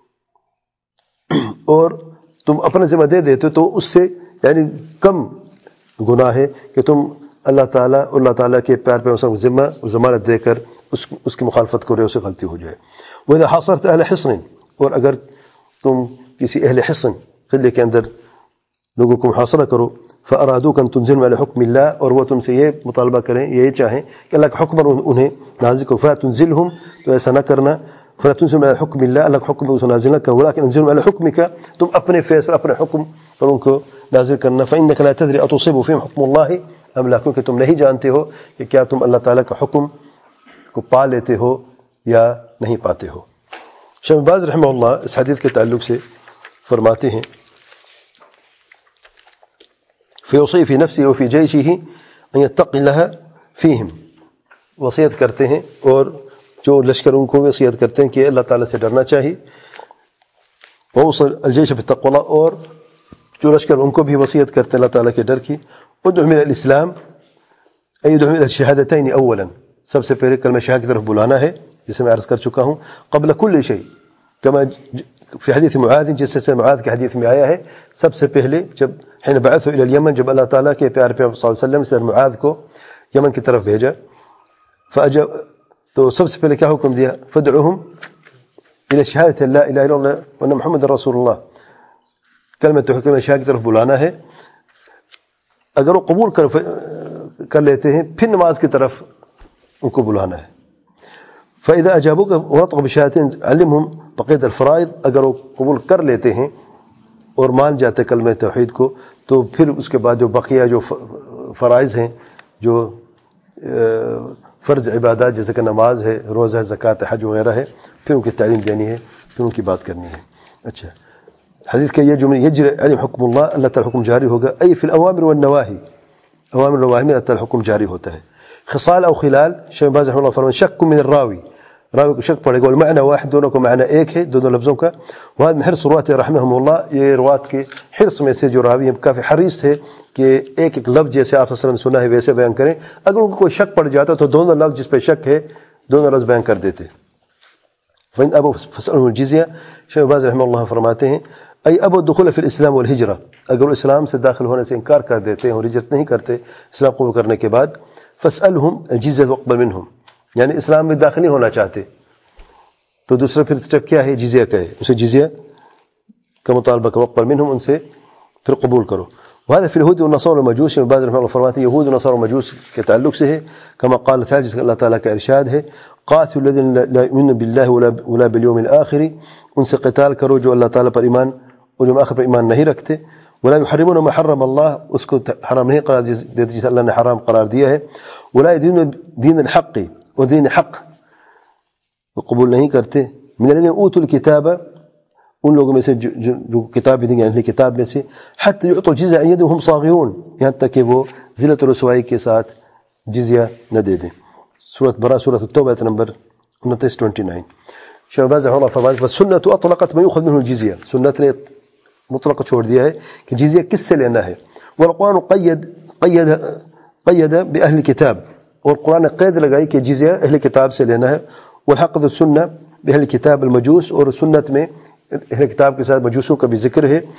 S1: اور تم اپنا ذمہ دے دیتے ہو، تو اس سے یعنی کم گناہ ہے کہ تم اللہ تعالیٰ اور اللہ تعالیٰ کے پیار پہ اسے ذمہ ضمانت دے کر اس اس کی مخالفت کرے، اسے غلطی ہو جائے۔ وَإِذَا حَصَرْتَ أَهْلَ حِصْنٍ، اور اگر تم کسی اہل حصن قلعے کے اندر لوگوں کو محاصرہ کرو، فَأَرَادُوكَ أَن تُنزِلُوا عَلَى حُكْمِ اللَّهِ، اور وہ تم سے یہ مطالبہ کریں، یہ چاہیں کہ اللہ کا حکم انہیں نازل کرو، فَلَا تُنزِلْهُمْ، تو ایسا نہ کرنا، فَلَا تُنزِلُوا عَلَى حُكْمِ اللَّهِ، اللہ کا حکم اسے نازل نہ کرو، وَلَكِنْ انزِلُوا عَلَى حُكْمِكَ، تم اپنے فیصلہ اپنے حکم پر ان کو نازل کرنا۔ فَإِنَّكَ لَا تَدْرِي أَتُصِيبُ فِيهِمْ حُكْمُ اللَّهِ أَمْ لَا، کیونکہ تم نہیں جانتے ہو کہ کیا تم اللہ تعالیٰ کا حکم کو پا لیتے ہو یا نہیں پاتے ہو۔ شیخ باز رحمہ اللہ اس حدیث کے تعلق سے فرماتے ہیں، فَيُوصِي فِي نَفْسِهِ وَفِي جَيْشِهِ أَن يَتَّقِ اللَّهَ فِيهِمْ، وصیت کرتے ہیں اور جو لشکر ان کو وصیت کرتے ہیں کہ اللہ تعالیٰ سے ڈرنا چاہیے۔ وَوْصَى الْجَيْشَ بِالتَّقْوَى اللَّهِ، اور جو لشکر ان کو بھی وصیت کرتے ہیں اللہ تعالیٰ کے ڈر کی۔ وَادْعُ مِنَ الْإِسْلَامِ أَيْ يَدْعُ إِلَى الشَّهَادَتَيْنِ أَوَّلًا، سب سے پہلے کلمہ شہادت کی طرف بلانا ہے، جسے میں عرض کر چکا ہوں، قبل كل شيء، كما في حدیث معاذ، جس سے معاذ کے حدیث میں آیا ہے، سب سے پہلے جب حين بعثه إلى اليمن، جب اللہ تعالیٰ کے پیار پیار صلی اللہ علیہ وسلم سے معاذ کو یمن کی طرف بھیجا، فأجاب، تو سب سے پہلے کیا حکم دیا، فادعوهم إلى شهادة لا إله إلا الله وأن محمد رسول الله، کلمہ توحید کلمہ شہادت کی طرف بلانا ہے۔ اگر وہ قبول کر کر لیتے ہیں پھر نماز کی طرف ان کو بلانا ہے۔ فإذا أجابوك ونطق بشهادتين علمهم بقية الفرائض، اگر وہ قبول کر لیتے ہیں اور مان جاتے کلمہ توحید کو، تو پھر اس کے بعد جو بقیہ جو فرائض ہیں، جو فرض عبادات جیسے کہ نماز ہے، روزہ ہے، زکوٰۃ، حج وغیرہ ہے، پھر ان کی تعلیم دینی ہے، پھر ان کی بات کرنی ہے۔ اچھا، حدیث کا یہ جملہ، یجری علیہم حکم اللہ، اللہ تعالی حکم جاری ہوگا، ای فی الاوامر والنواہی، اوامر نواہی میں اللہ تعالی حکم جاری ہوتا ہے۔ خصال او خلال، شیخ باز رحمہ اللہ فرماتے ہیں، شک من الراوی، راوی کو شک پڑے گا، والمعنی واحد، دونوں کو معنی ایک ہے، دونوں لفظوں کا۔ وہاں من حرص روات رحمہم اللہ، یہ روات کے حرص میں سے جو راوی ہیں کافی حریص تھے کہ ایک ایک لفظ جیسے آپ صلی اللہ علیہ وسلم نے سنا ہے ویسے بیان کریں، اگر ان کو کوئی شک پڑ جاتا تو دونوں لفظ جس پہ شک ہے دونوں لفظ بیان کر دیتے۔ فإن ابو فاسألهم الجزیہ، شیخ باز رحمہ اللہ فرماتے ہیں، ای ابو دخول فی الاسلام والہجرہ، اگر وہ اسلام سے داخل ہونے سے انکار کر دیتے ہیں اور ہجرت نہیں کرتے اسلام قبول کرنے کے بعد، فاسألهم الجزیہ واقبل منهم، یعنی اسلام میں داخل نہیں ہونا چاہتے تو دوسرا پھر اسٹیپ کیا ہے، جزیہ کا ہے، اسے جزیہ کا مطالبہ کرو، واقبل منهم، ان سے پھر قبول کرو۔ وهذا في اليهود والنصارى والمجوس، بعض العلماء فرماتے ہیں یہود و نصارى و مجوس کے تعلق سے ہے، كما قال تعالی، جس کا اللہ تعالیٰ کا ارشاد ہے، قاتلوا الذين لا يؤمنون بالله ولا باليوم الآخر، ان سے قتال کرو جو اللہ تعالیٰ پر ایمان اور یوم آخر پر ایمان نہیں رکھتے، ولا يحرمون ما حرم اللہ، اس کو حرام نہیں قرار دیتے جسے اللہ نے حرام قرار دیا ہے، ولا يدينون دین الحق، اور دین حق وہ قبول نہیں کرتے، من الذين اوتوا الكتاب، ان لوگوں میں سے جو, جو, جو کتاب دیں گے اہل کتاب میں سے، حتی یعطوا الجزیہ ان یدہم صاغرون، یہاں تک کہ وہ ذلت و رسوائی کے ساتھ جزیہ نہ دے دیں۔ سورۃ برا سورۃ التوبہ آیت نمبر انتیس ٹوئنٹی نائن۔ شیخ باز رحمہ اللہ فرماتے ہیں فالسنۃ اطلقت من یؤخذ منہ الجزیہ، سنت نے مطلق چھوڑ دیا ہے کہ جزیہ کس سے لینا ہے۔ والقرآن قید قید قید باہل کتاب، اور قرآن نے قید لگائی کہ جزیہ اہل کتاب سے لینا ہے۔ والحق السنہ باہل کتاب المجوس، اور سنت میں اہل کتاب کے ساتھ مجوسوں کا بھی ذکر ہے،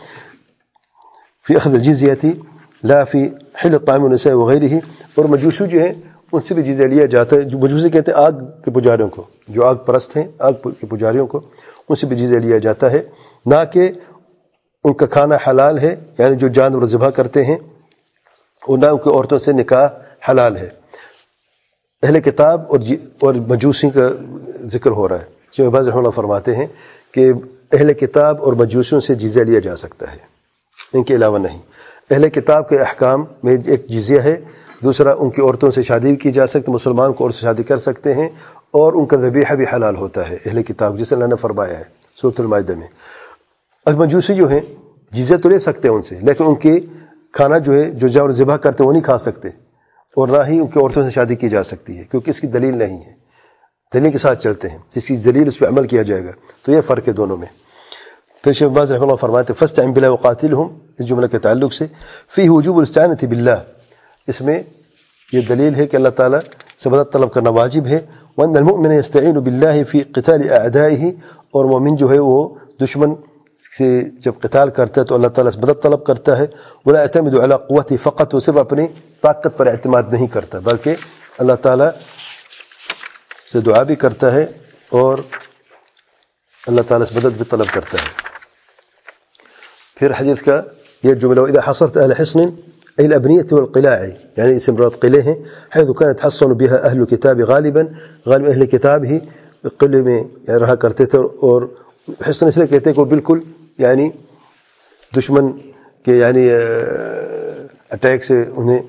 S1: فی اخذ الجزیۃ لا فی حل الطعام والنساء وغیرہ، اور مجوسو جو ہیں ان سے بھی جزیہ لیا جاتا ہے۔ جو مجوسی کہتے ہیں آگ کے پجاریوں کو، جو آگ پرست ہیں آگ کے پجاریوں کو، ان سے بھی جزیہ لیا جاتا ہے، نہ کہ ان کا کھانا حلال ہے، یعنی جو جانور ذبح کرتے ہیں، اور نہ ان کی عورتوں سے نکاح حلال ہے۔ اہل کتاب اور اور مجوسی کا ذکر ہو رہا ہے۔ شیخ باز رحمہ اللہ فرماتے ہیں کہ اہل کتاب اور مجوسیوں سے جزیہ لیا جا سکتا ہے، ان کے علاوہ نہیں۔ اہل کتاب کے احکام میں ایک جزیہ ہے، دوسرا ان کی عورتوں سے شادی کی جا سکتی، مسلمان کو عورت سے شادی کر سکتے ہیں، اور ان کا ذبیحہ بھی حلال ہوتا ہے اہل کتاب، جسے اللہ نے فرمایا ہے سورۃ المائدہ میں۔ اب مجوسی جو ہیں جزیہ تو لے سکتے ہیں ان سے، لیکن ان کے کھانا جو ہے جو جانور ذبح کرتے ہیں وہ نہیں کھا سکتے، اور نہ ہی ان کی عورتوں سے شادی کی جا سکتی ہے، کیونکہ اس کی دلیل نہیں ہے، دلیل کے ساتھ چلتے ہیں، جس کی دلیل اس پہ عمل کیا جائے گا۔ تو یہ فرق ہے دونوں میں۔ پھر شیخ باز رحمہ اللہ فرماتے ہیں فاستعن باللہ وقاتلہم، اس جملہ کے تعلق سے فیہ وجوب الاستعانۃ باللہ، اس میں یہ دلیل ہے کہ اللہ تعالیٰ سے مدد طلب کرنا واجب ہے۔ وان المؤمن یستعین باللہ فی قتال اعدائہ، اور مومن جو ہے وہ دشمن سے جب قتال کرتا ہے تو اللہ تعالیٰ سے مدد طلب کرتا ہے۔ ولا یعتمد علی قوتہ فقط، وہ صرف اپنی طاقت پر اعتماد نہیں کرتا بلکہ اللہ تعالیٰ سے دعا بھی کرتا ہے اور اللہ تعالیٰ سے مدد بھی طلب کرتا ہے۔ پھر حدیث کا یہ جملہ اذا حصرت اہل حصن ای الابنیۃ والقلاع، یعنی اس سے مراد قلعے ہیں، حيث كانت حصن بها اہل الكتاب غالبا، غالب اہل کتاب ہی قلعے میں رہا کرتے تھے، اور حصن اس لیے کہتے ہیں کہ وہ بالکل یعنی دشمن کے یعنی اٹیک سے انہیں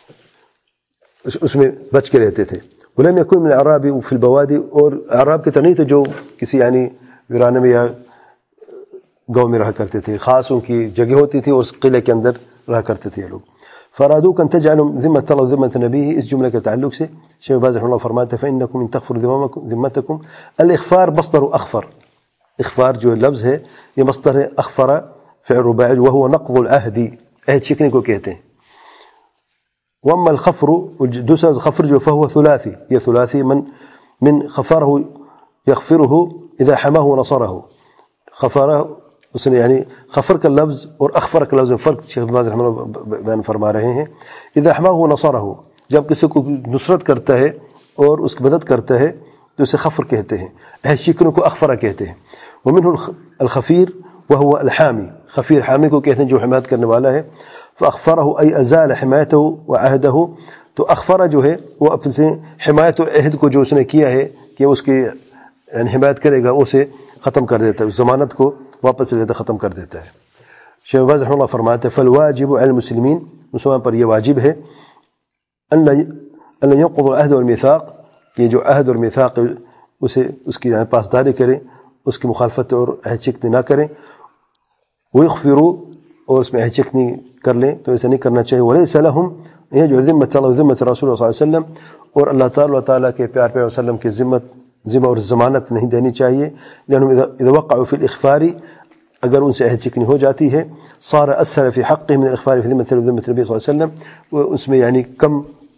S1: اس میں بچ کے رہتے تھے۔ ولم يكن من الاعراب في البوادي، اور اعراب کے تنی تھے جو کسی یعنی ویرانے میں یا گاؤں میں رہا کرتے تھے، خاص ان کی جگہ ہوتی تھی اور اس قلعے کے اندر رہا کرتے تھے یہ لوگ۔ فرادوك ان تجعلوا ذمة الله وذمة نبيه، اس جملے کے تعلق سے شیخ باز رحمہ اللہ فرماتے ہیں فإنكم ان تغفروا ذمتكم، الاغفار مصدر اغفر، اغفار جو لفظ ہے یہ مصدر ہے اغفر فعل رباعی وهو نقض العهد، عہد چکنے کو کہتے ہیں۔ واما الخفر، دوسرا خفر جو فهو ثلاثی، یہ ثلاثی من من خفره یغفره اذا حماه ونصره، خفرہ اس نے یعنی خفر کا لفظ اور اخفر کا لفظ میں فرق شیخ باز رحمہ اللہ بیان فرما رہے ہیں۔ اذا حماه ونصره، جب کسی کو نصرت کرتا ہے اور اس کی مدد کرتا ہے تو اسے خفر کہتے ہیں، عہد شکنوں کو اخفرہ کہتے ہیں۔ ومنه الخفیر وهو الحامی، خفیر حامی کو کہتے ہیں جو حمایت کرنے والا ہے۔ فاخفره ای ازال حمایته وعهده، تو اخفرہ جو ہے وہ اپنے سے حمایت اور عہد کو جو اس نے کیا ہے کہ اس کی یعنی حمایت کرے گا اسے ختم کر دیتا ہے، ضمانت کو واپس لیتا ختم کر دیتا ہے۔ شیخ باز رحمہ اللہ فرماتے ہیں فالواجب علی المسلمین، مسلمان پر یہ واجب ہے ان لا ينقض العهد والميثاق، کہ جو عہد اور میثاق اسے اس کی پاسداری کریں، اس کی مخالفت اور عہد شکنی نہ کریں۔ ويغفروا، اور اس میں عہد شکنی کر لیں تو ایسا نہیں کرنا چاہیے۔ ولیس لهم يجعل ذمة الله وذمة رسول الله صلی اللہ علیہ وسلم، اور اللہ تعالیٰ تعالیٰ کے پیار پیار وسلم کی ذمت ذمہ اور ضمانت نہیں دینی چاہیے، لأنهم اذا وقعوا في الاخفار، اگر ان سے عہد شکنی ہو جاتی ہے، صار اسهل في حقه من الاخفار في ذمة وذمة النبي صلی اللہ علیہ وسلم، وہ اس میں یعنی کم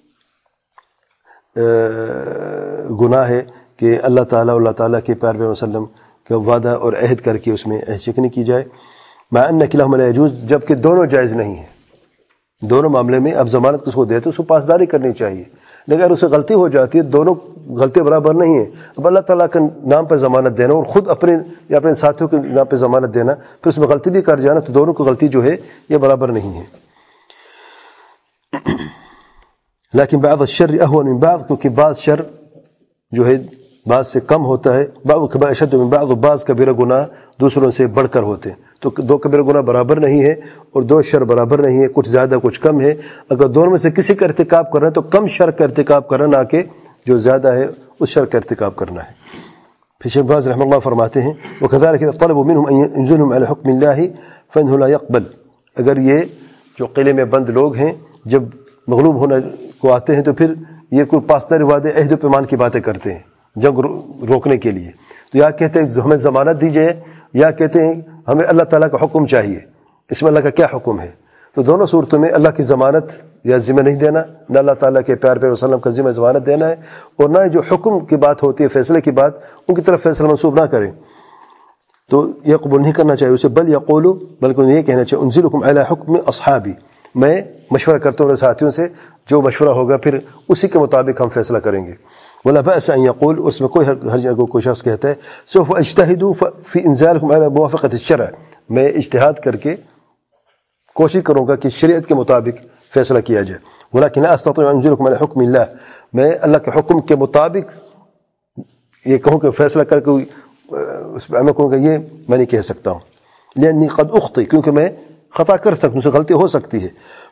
S1: گناہ ہے کہ اللہ تعالیٰ اللہ تعالیٰ کے پیار پیار وسلم کا وعدہ اور عہد کر کے اس میں عہد شکنی کی جائے۔ مع ان کلاہما لا یجوز، جبکہ دونوں جائز نہیں ہیں، دونوں معاملے میں اب ضمانت کس کو دیتے اس کو پاسداری کرنی چاہیے، لیکن اگر اسے غلطی ہو جاتی ہے، دونوں غلطی برابر نہیں ہیں، اب اللہ تعالیٰ کے نام پہ ضمانت دینا اور خود اپنے یا اپنے ساتھیوں کے نام پہ ضمانت دینا، پھر اس میں غلطی بھی کر جانا، تو دونوں کی غلطی جو ہے یہ برابر نہیں ہے۔ لیکن بعض الشر اہون من بعض، کیونکہ بعض شر جو ہے بعض سے کم ہوتا ہے، بعض کبائر اشد من بعض، بعض کبیرہ گناہ دوسروں سے بڑھ کر ہوتے ہیں، تو دو کبیرہ گناہ برابر نہیں ہے اور دو شر برابر نہیں ہے، کچھ زیادہ کچھ کم ہے۔ اگر دونوں میں سے کسی کا ارتکاب کرنا ہے تو کم شر کا ارتکاب کرنا، نہ کہ جو زیادہ ہے اس شر کا ارتکاب کرنا ہے۔ پھر شیخ باز رحمہ اللہ فرماتے ہیں وَكَذَلِكَ إِذَا طَلَبُوا مِنْهُمْ أَنْ يَنزِلُهُمْ عَلَى حُكْمِ اللَّهِ فَإِنَّهُ لَا يَقْبَلُ، اگر یہ جو قلعے میں بند لوگ ہیں جب مغلوب ہونا کو آتے ہیں تو پھر یہ کوئی پاسدار وعدے عہد و پیمان کی باتیں کرتے ہیں جنگ روکنے کے لیے، تو یا کہتے ہیں ہمیں ضمانت دی جائے یا کہتے ہیں ہمیں اللہ تعالیٰ کا حکم چاہیے، اس میں اللہ کا کیا حکم ہے؟ تو دونوں صورتوں میں اللہ کی ضمانت یا ذمہ نہیں دینا، نہ اللہ تعالیٰ کے پیار پہ وسلم کا ذمہ ضمانت دینا ہے، اور نہ جو حکم کی بات ہوتی ہے فیصلے کی بات ان کی طرف فیصلہ منسوب نہ کریں، تو یہ قبول نہیں کرنا چاہیے اسے، بل یقولو، بلکہ انہیں یہ کہنا چاہیے انزلکم علی حکم اصحابی، میں مشورہ کرتا ہوں اپنے ساتھیوں سے، جو مشورہ ہوگا پھر اسی کے مطابق ہم فیصلہ کریں گے۔ ولا بأس ان یقول، اس میں کوئی ہر جگہ کوئی شخص کہتا ہے سوف اجتہد فی انزالکم علی موافقۃ الشرع، میں اجتہاد کر کے کوشش کروں گا کہ شریعت کے مطابق فیصلہ کیا جائے، ولیکن لا استطيع ان انزلکم علی حکم اللہ، میں اللہ کے حکم کے مطابق یہ کہوں کہ فیصلہ کر کے اس پہ عمل کروں گا، یہ میں نہیں کہہ سکتا ہوں، لأنی قد اخطئ، کیونکہ میں خطا کر سکتا ہوں، سے غلطی ہو سکتی ہے۔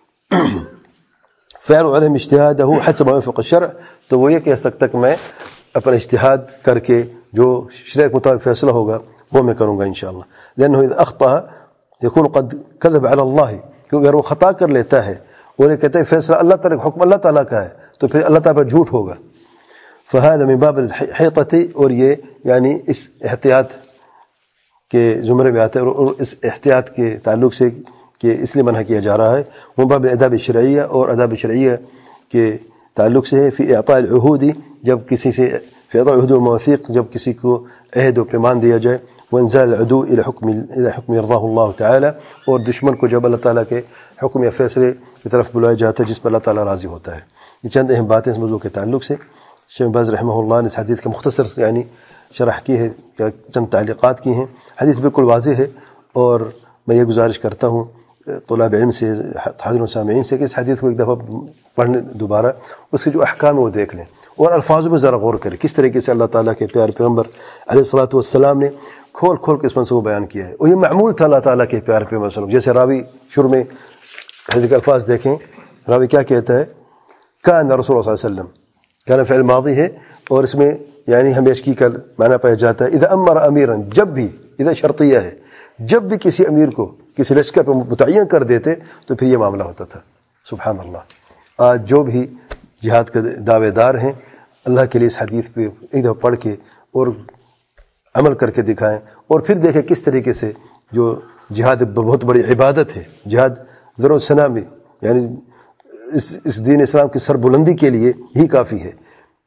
S1: فعل علم اجتہادہ حسب ما وفق الشرع، تو وہ یہ کہہ سکتا کہ میں اپنا اجتہاد کر کے جو شریعت کے مطابق فیصلہ ہوگا وہ میں کروں گا انشاءاللہ، لأنه اذا اخطأ يكون قد كذب على الله، کیونکہ اگر وہ خطا کر لیتا ہے اور یہ کہتے ہیں فیصلہ اللہ تعالیٰ کا حکم اللہ تعالیٰ کا ہے تو پھر اللہ تعالیٰ پر جھوٹ ہوگا۔ فهذا من باب الحیطة، اور یہ یعنی اس احتیاط کے زمرے میں آتا ہے، اور اس احتیاط کے تعلق سے کہ اس لیے منع کیا جا رہا ہے، وہ باب الاداب الشرعیہ، اور اداب شرعیہ کے تعلق سے ہے، فی اعطاء العہود، جب کسی سے فی اعطاء العہود والمواثیق، جب کسی کو عہد و پیمان دیا جائے، وانزال العدو الى حکم الى حکم یرضاه اللہ تعالی، اور دشمن کو جب اللہ تعالیٰ کے حکم یا فیصلے کی طرف بلایا جاتا ہے جس پر اللہ تعالیٰ راضی ہوتا ہے۔ یہ چند اہم باتیں اس موضوع کے تعلق سے شیخ باز رحمہ اللہ نے اس حدیث کا مختصر یعنی شرح کی ہے، چند تعلیقات کی ہیں۔ حدیث بالکل واضح ہے، اور میں یہ گزارش کرتا ہوں طلاب علم سے، حاضرین و سامعین سے، کہ اس حدیث کو ایک دفعہ پڑھنے دوبارہ اس کے جو احکام ہے وہ دیکھ لیں، اور الفاظوں میں ذرا غور کریں کس طریقے سے اللہ تعالیٰ کے پیارے پیغمبر علیہ الصلاۃ والسلام نے کھول کھول کے اس منصب کو بیان کیا ہے، اور یہ معمول تھا اللہ تعالیٰ کے پیارے پیغمبر صلی اللہ علیہ وسلم۔ جیسے راوی شروع میں حدیث کے الفاظ دیکھیں، راوی کیا کہتا ہے، کان رسول اللہ صلی اللہ علیہ وسلم، کان فعل ماضی ہے، اور اس میں یعنی ہمیشگی کا معنی پایا جاتا ہے، اذا امر امیرا، جب بھی، اذا شرطیہ ہے، جب بھی کسی امیر کو کسی لشکر پہ متعین کر دیتے تو پھر یہ معاملہ ہوتا تھا۔ سبحان اللہ، آج جو بھی جہاد کے دعوے دار ہیں اللہ کے لیے اس حدیث پہ ایک دفعہ پڑھ کے اور عمل کر کے دکھائیں، اور پھر دیکھیں کس طریقے سے جو جہاد بہت بڑی عبادت ہے، جہاد ذر و ثنا میں، یعنی اس اس دین اسلام کی سربلندی کے لیے ہی کافی ہے،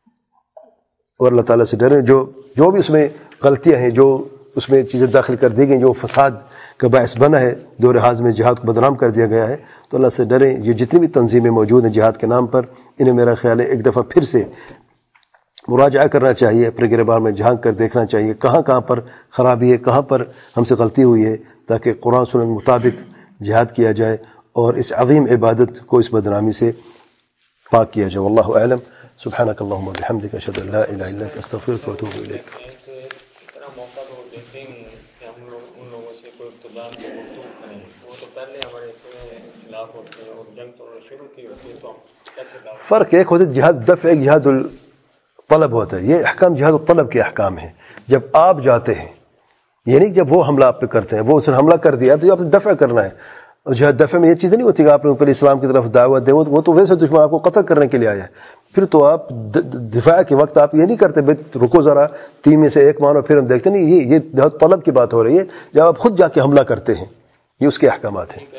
S1: اور اللہ تعالیٰ سے ڈریں۔ جو جو بھی اس میں غلطیاں ہیں، جو اس میں چیزیں داخل کر دی گئیں، جو فساد کا باعث بنا ہے، دو لحاظ میں جہاد کو بدنام کر دیا گیا ہے، تو اللہ سے ڈریں۔ یہ جتنی بھی تنظیمیں موجود ہیں جہاد کے نام پر، انہیں میرا خیال ہے ایک دفعہ پھر سے مراجعہ کرنا چاہیے، اپنے گربان میں جھانک کر دیکھنا چاہیے کہاں کہاں پر خرابی ہے، کہاں پر ہم سے غلطی ہوئی ہے، تاکہ قرآن سنت کے مطابق جہاد کیا جائے اور اس عظیم عبادت کو اس بدنامی سے پاک کیا جائے۔ واللہ اعلم۔ سبحانک اللہم و بحمدک، اشہد ان لا الہ الا انت، استغفرک و اتوب الیک۔
S2: اتنا موقع تو دیتے ہی نہیں کہ ہم لوگ ان لوگوں سے کوئی اقتدار کی گفتگو کریں، وہ تو پہلے ہمارے خلاف ہوتے ہیں اور جنگ تو شروع کی ہوتی ہے، تو ہم کیسے دعوت؟
S1: فرق ایک ہوتا ہے جہاد دفع، ایک جہاد الطلب ہوتا ہے۔ یہ احکام جہاد الطلب کے احکام ہیں، جب آپ جاتے ہیں، یعنی جب وہ حملہ آپ پہ کرتے ہیں، وہ اس نے حملہ کر دیا تو آپ نے دفع کرنا ہے۔ اور جہاد دفع میں یہ چیزیں نہیں ہوتی کہ آپ نے اوپر اسلام کی طرف دعوت دے، وہ تو ویسے دشمن آپ کو قتل کرنے کے لیے آیا ہے، پھر تو آپ دفاع کے وقت آپ یہ نہیں کرتے بھائی رکو ذرا، تین میں سے ایک مانو پھر ہم دیکھتے نہیں، یہ یہ طلب کی بات ہو رہی ہے جب آپ خود جا کے حملہ کرتے ہیں، یہ اس کے احکامات ہیں۔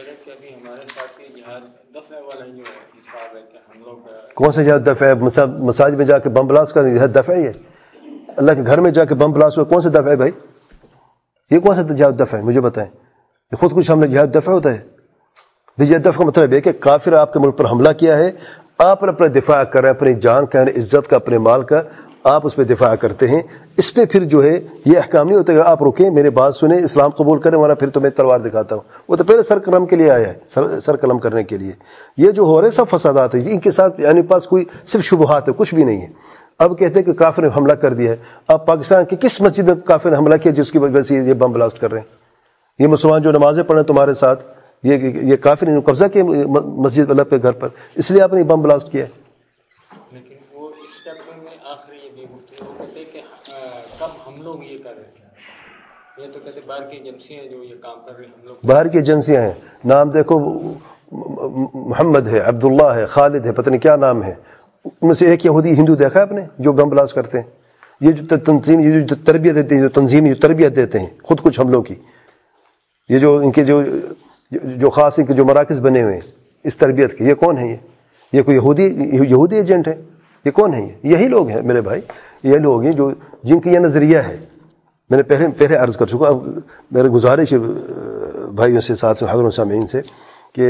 S1: کون سے جہاد دفع ہے؟ مساجد میں جا کے بم بلاسٹ کرنا جہاد دفع ہی ہے؟ اللہ کے گھر میں جا کے بم بلاسٹ ہوا کون سے دفع ہے بھائی؟ یہ کون سا جہاد دفع ہے؟ مجھے بتائیں، یہ خود کچھ ہم نے جہاد دفع ہوتا ہے؟ جہاد دفع کا مطلب ہے کہ کافر آپ کے ملک پر حملہ کیا ہے، آپ اپنا دفاع کر رہے ہیں، اپنی جان کا، عزت کا، اپنے مال کا، آپ اس پہ دفاع کرتے ہیں۔ اس پہ پھر جو ہے یہ احکام نہیں ہوتا کہ آپ رکیں، میرے بات سنیں، اسلام قبول کریں، ورنہ پھر تو میں تلوار دکھاتا ہوں۔ وہ تو پہلے سر قلم کے لیے آیا ہے، سر, سر قلم کرنے کے لیے۔ یہ جو ہو رہے سب فسادات ہیں، ان کے ساتھ یعنی پاس کوئی صرف شبہات ہے، کچھ بھی نہیں ہے۔ اب کہتے ہیں کہ کافر نے حملہ کر دیا ہے، اب پاکستان کی کس مسجد میں کافر نے حملہ کیا جس کی وجہ سے یہ بم بلاسٹ کر رہے ہیں؟ یہ مسلمان جو نمازیں پڑھ رہے ہیں تمہارے ساتھ، یہ یہ کافر نے قبضہ کیا مسجد اللہ کے گھر پر، اس لیے آپ نے بم بلاسٹ کیا۔
S2: لیکن وہ اس چیپٹر میں آخری یہ بھی گفتگو کرتے کہ کب حملہ لوگ یہ کر رہے ہیں، یہ تو کہتے باہر کی ایجنسیاں ہیں جو یہ کام کر رہی ہیں، ہم لوگ
S1: باہر کی ایجنسیاں ہیں. نام دیکھو محمد ہے، عبداللہ ہے، خالد ہے، پتہ نہیں کیا نام ہے. ان میں سے ایک یہودی ہندو دیکھا ہے آپ نے جو بم بلاس کرتے ہیں؟ یہ جو تنظیم، یہ جو تربیت دیتے ہیں، جو تنظیم جو تربیت دیتے ہیں خود کچھ حملوں کی، یہ جو ان کے جو جو خاص ان کے جو مراکز بنے ہوئے ہیں اس تربیت کے، یہ کون ہے؟ یہ یہ کوئی یہودی یہودی ایجنٹ ہے؟ یہ کون ہے؟ یہ یہی لوگ ہیں میرے بھائی، یہ لوگ ہیں جو جن کی یہ نظریہ ہے. میں نے پہلے پہلے عرض کر چکا. اب میرے گزارش ہے بھائیوں سے، ساتھ حضرت سامعین سے، کہ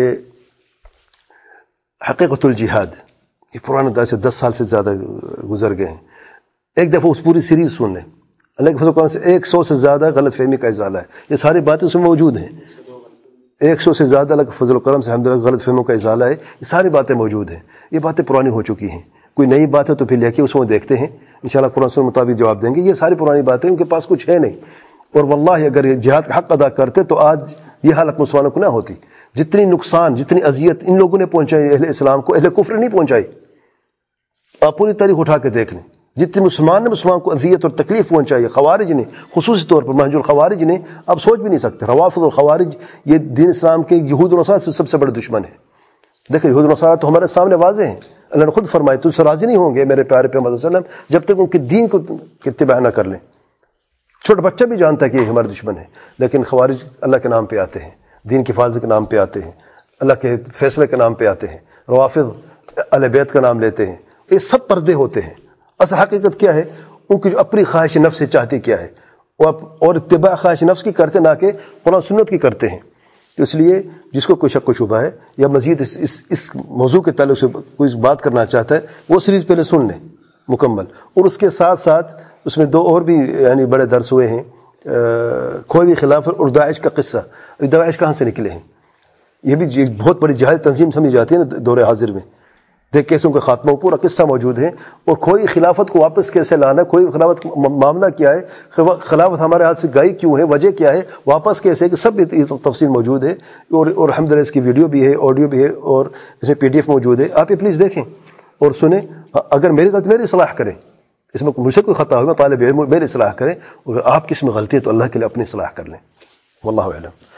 S1: حقیقت الجہاد یہ پرانے دور سے دس سال سے زیادہ گزر گئے ہیں. ایک دفعہ اس پوری سیریز سن لیں. اللہ کے فضل و کرم سے ایک سو سے زیادہ غلط فہمی کا ازالہ ہے. یہ ساری باتیں اس میں موجود ہیں. ایک سو سے زیادہ اللہ کے فضل و کرم سے الحمدللہ غلط فہمیوں کا ازالہ ہے. یہ ساری باتیں موجود ہیں. یہ باتیں پرانی ہو چکی ہیں. کوئی نئی بات ہے تو پھر لے کے اس میں دیکھتے ہیں، انشاءاللہ قرآن سنت مطابق جواب دیں گے. یہ ساری پرانی باتیں، ان کے پاس کچھ ہے نہیں. اور واللہ اگر یہ جہاد کا حق ادا کرتے تو آج یہ حالت مسلمانوں کو نہ ہوتی. جتنی نقصان، جتنی اذیت ان لوگوں نے پہنچائی اہل اسلام کو، اہل کفر نہیں پہنچائی. آپ پوری تاریخ اٹھا کے دیکھ لیں، جتنی مسلمان نے مسلمان کو اذیت اور تکلیف پہنچائی ہے، خوارج نے خصوصی طور پر، منہج الخوارج نے، آپ سوچ بھی نہیں سکتے. روافض اور خوارج یہ دین اسلام کے یہود و نصارہ سے سب سے بڑے دشمن ہیں. دیکھیں یہود و نصارہ تو ہمارے سامنے واضح ہیں. اللہ نے خود فرمایا تجھ سے راضی نہیں ہوں گے میرے پیارے پیغمبر صلی اللہ علیہ وسلم جب تک ان کے دین کو اتباع نہ کر لیں. چھوٹا بچہ بھی جانتا ہے کہ یہ ہمارے دشمن ہے. لیکن خوارج اللہ کے نام پہ آتے ہیں، دین کی حفاظت کے نام پہ آتے ہیں، اللہ کے فیصلے کے نام پہ آتے ہیں. روافض اہل بیت کا نام لیتے ہیں. یہ سب پردے ہوتے ہیں. اصل حقیقت کیا ہے؟ ان کی جو اپنی خواہش نفس سے چاہتی کیا ہے، اور اتباع خواہش نفس کی کرتے، نہ کہ قرآن سنت کی کرتے ہیں. تو اس لیے جس کو کوئی شک و شبہ ہے یا مزید اس اس, اس موضوع کے تعلق سے کوئی بات کرنا چاہتا ہے، وہ سیریز پہلے سن لیں مکمل. اور اس کے ساتھ ساتھ اس میں دو اور بھی یعنی بڑے درس ہوئے ہیں. کھوئی ہوئی خلافت اور داعش کا قصہ. داعش کہاں سے نکلے ہیں؟ یہ بھی ایک بہت بڑی جہادی تنظیم سمجھی جاتی ہے نا دور حاضر میں. دیکھ کیسے ان کا خاتمہ، پورا قصہ موجود ہے. اور کھوئی خلافت کو واپس کیسے لانا، کھوئی خلافت کا معاملہ کیا ہے، خلافت ہمارے ہاتھ سے گئی کیوں ہے، وجہ کیا ہے، واپس کیسے، کہ سب تفصیل موجود ہے. اور اور الحمدللہ اس کی ویڈیو بھی ہے، آڈیو بھی ہے، اور اس میں پی ڈی ایف موجود ہے. آپ یہ پلیز دیکھیں اور سنیں. اگر میری غلطی میری اصلاح کریں، اس میں مجھ سے کوئی خطا ہو، میں طالب علم میری اصلاح کریں. اور آپ کی اس میں غلطی ہے تو اللہ کے لیے اپنی اصلاح کر لیں. واللہ اعلم.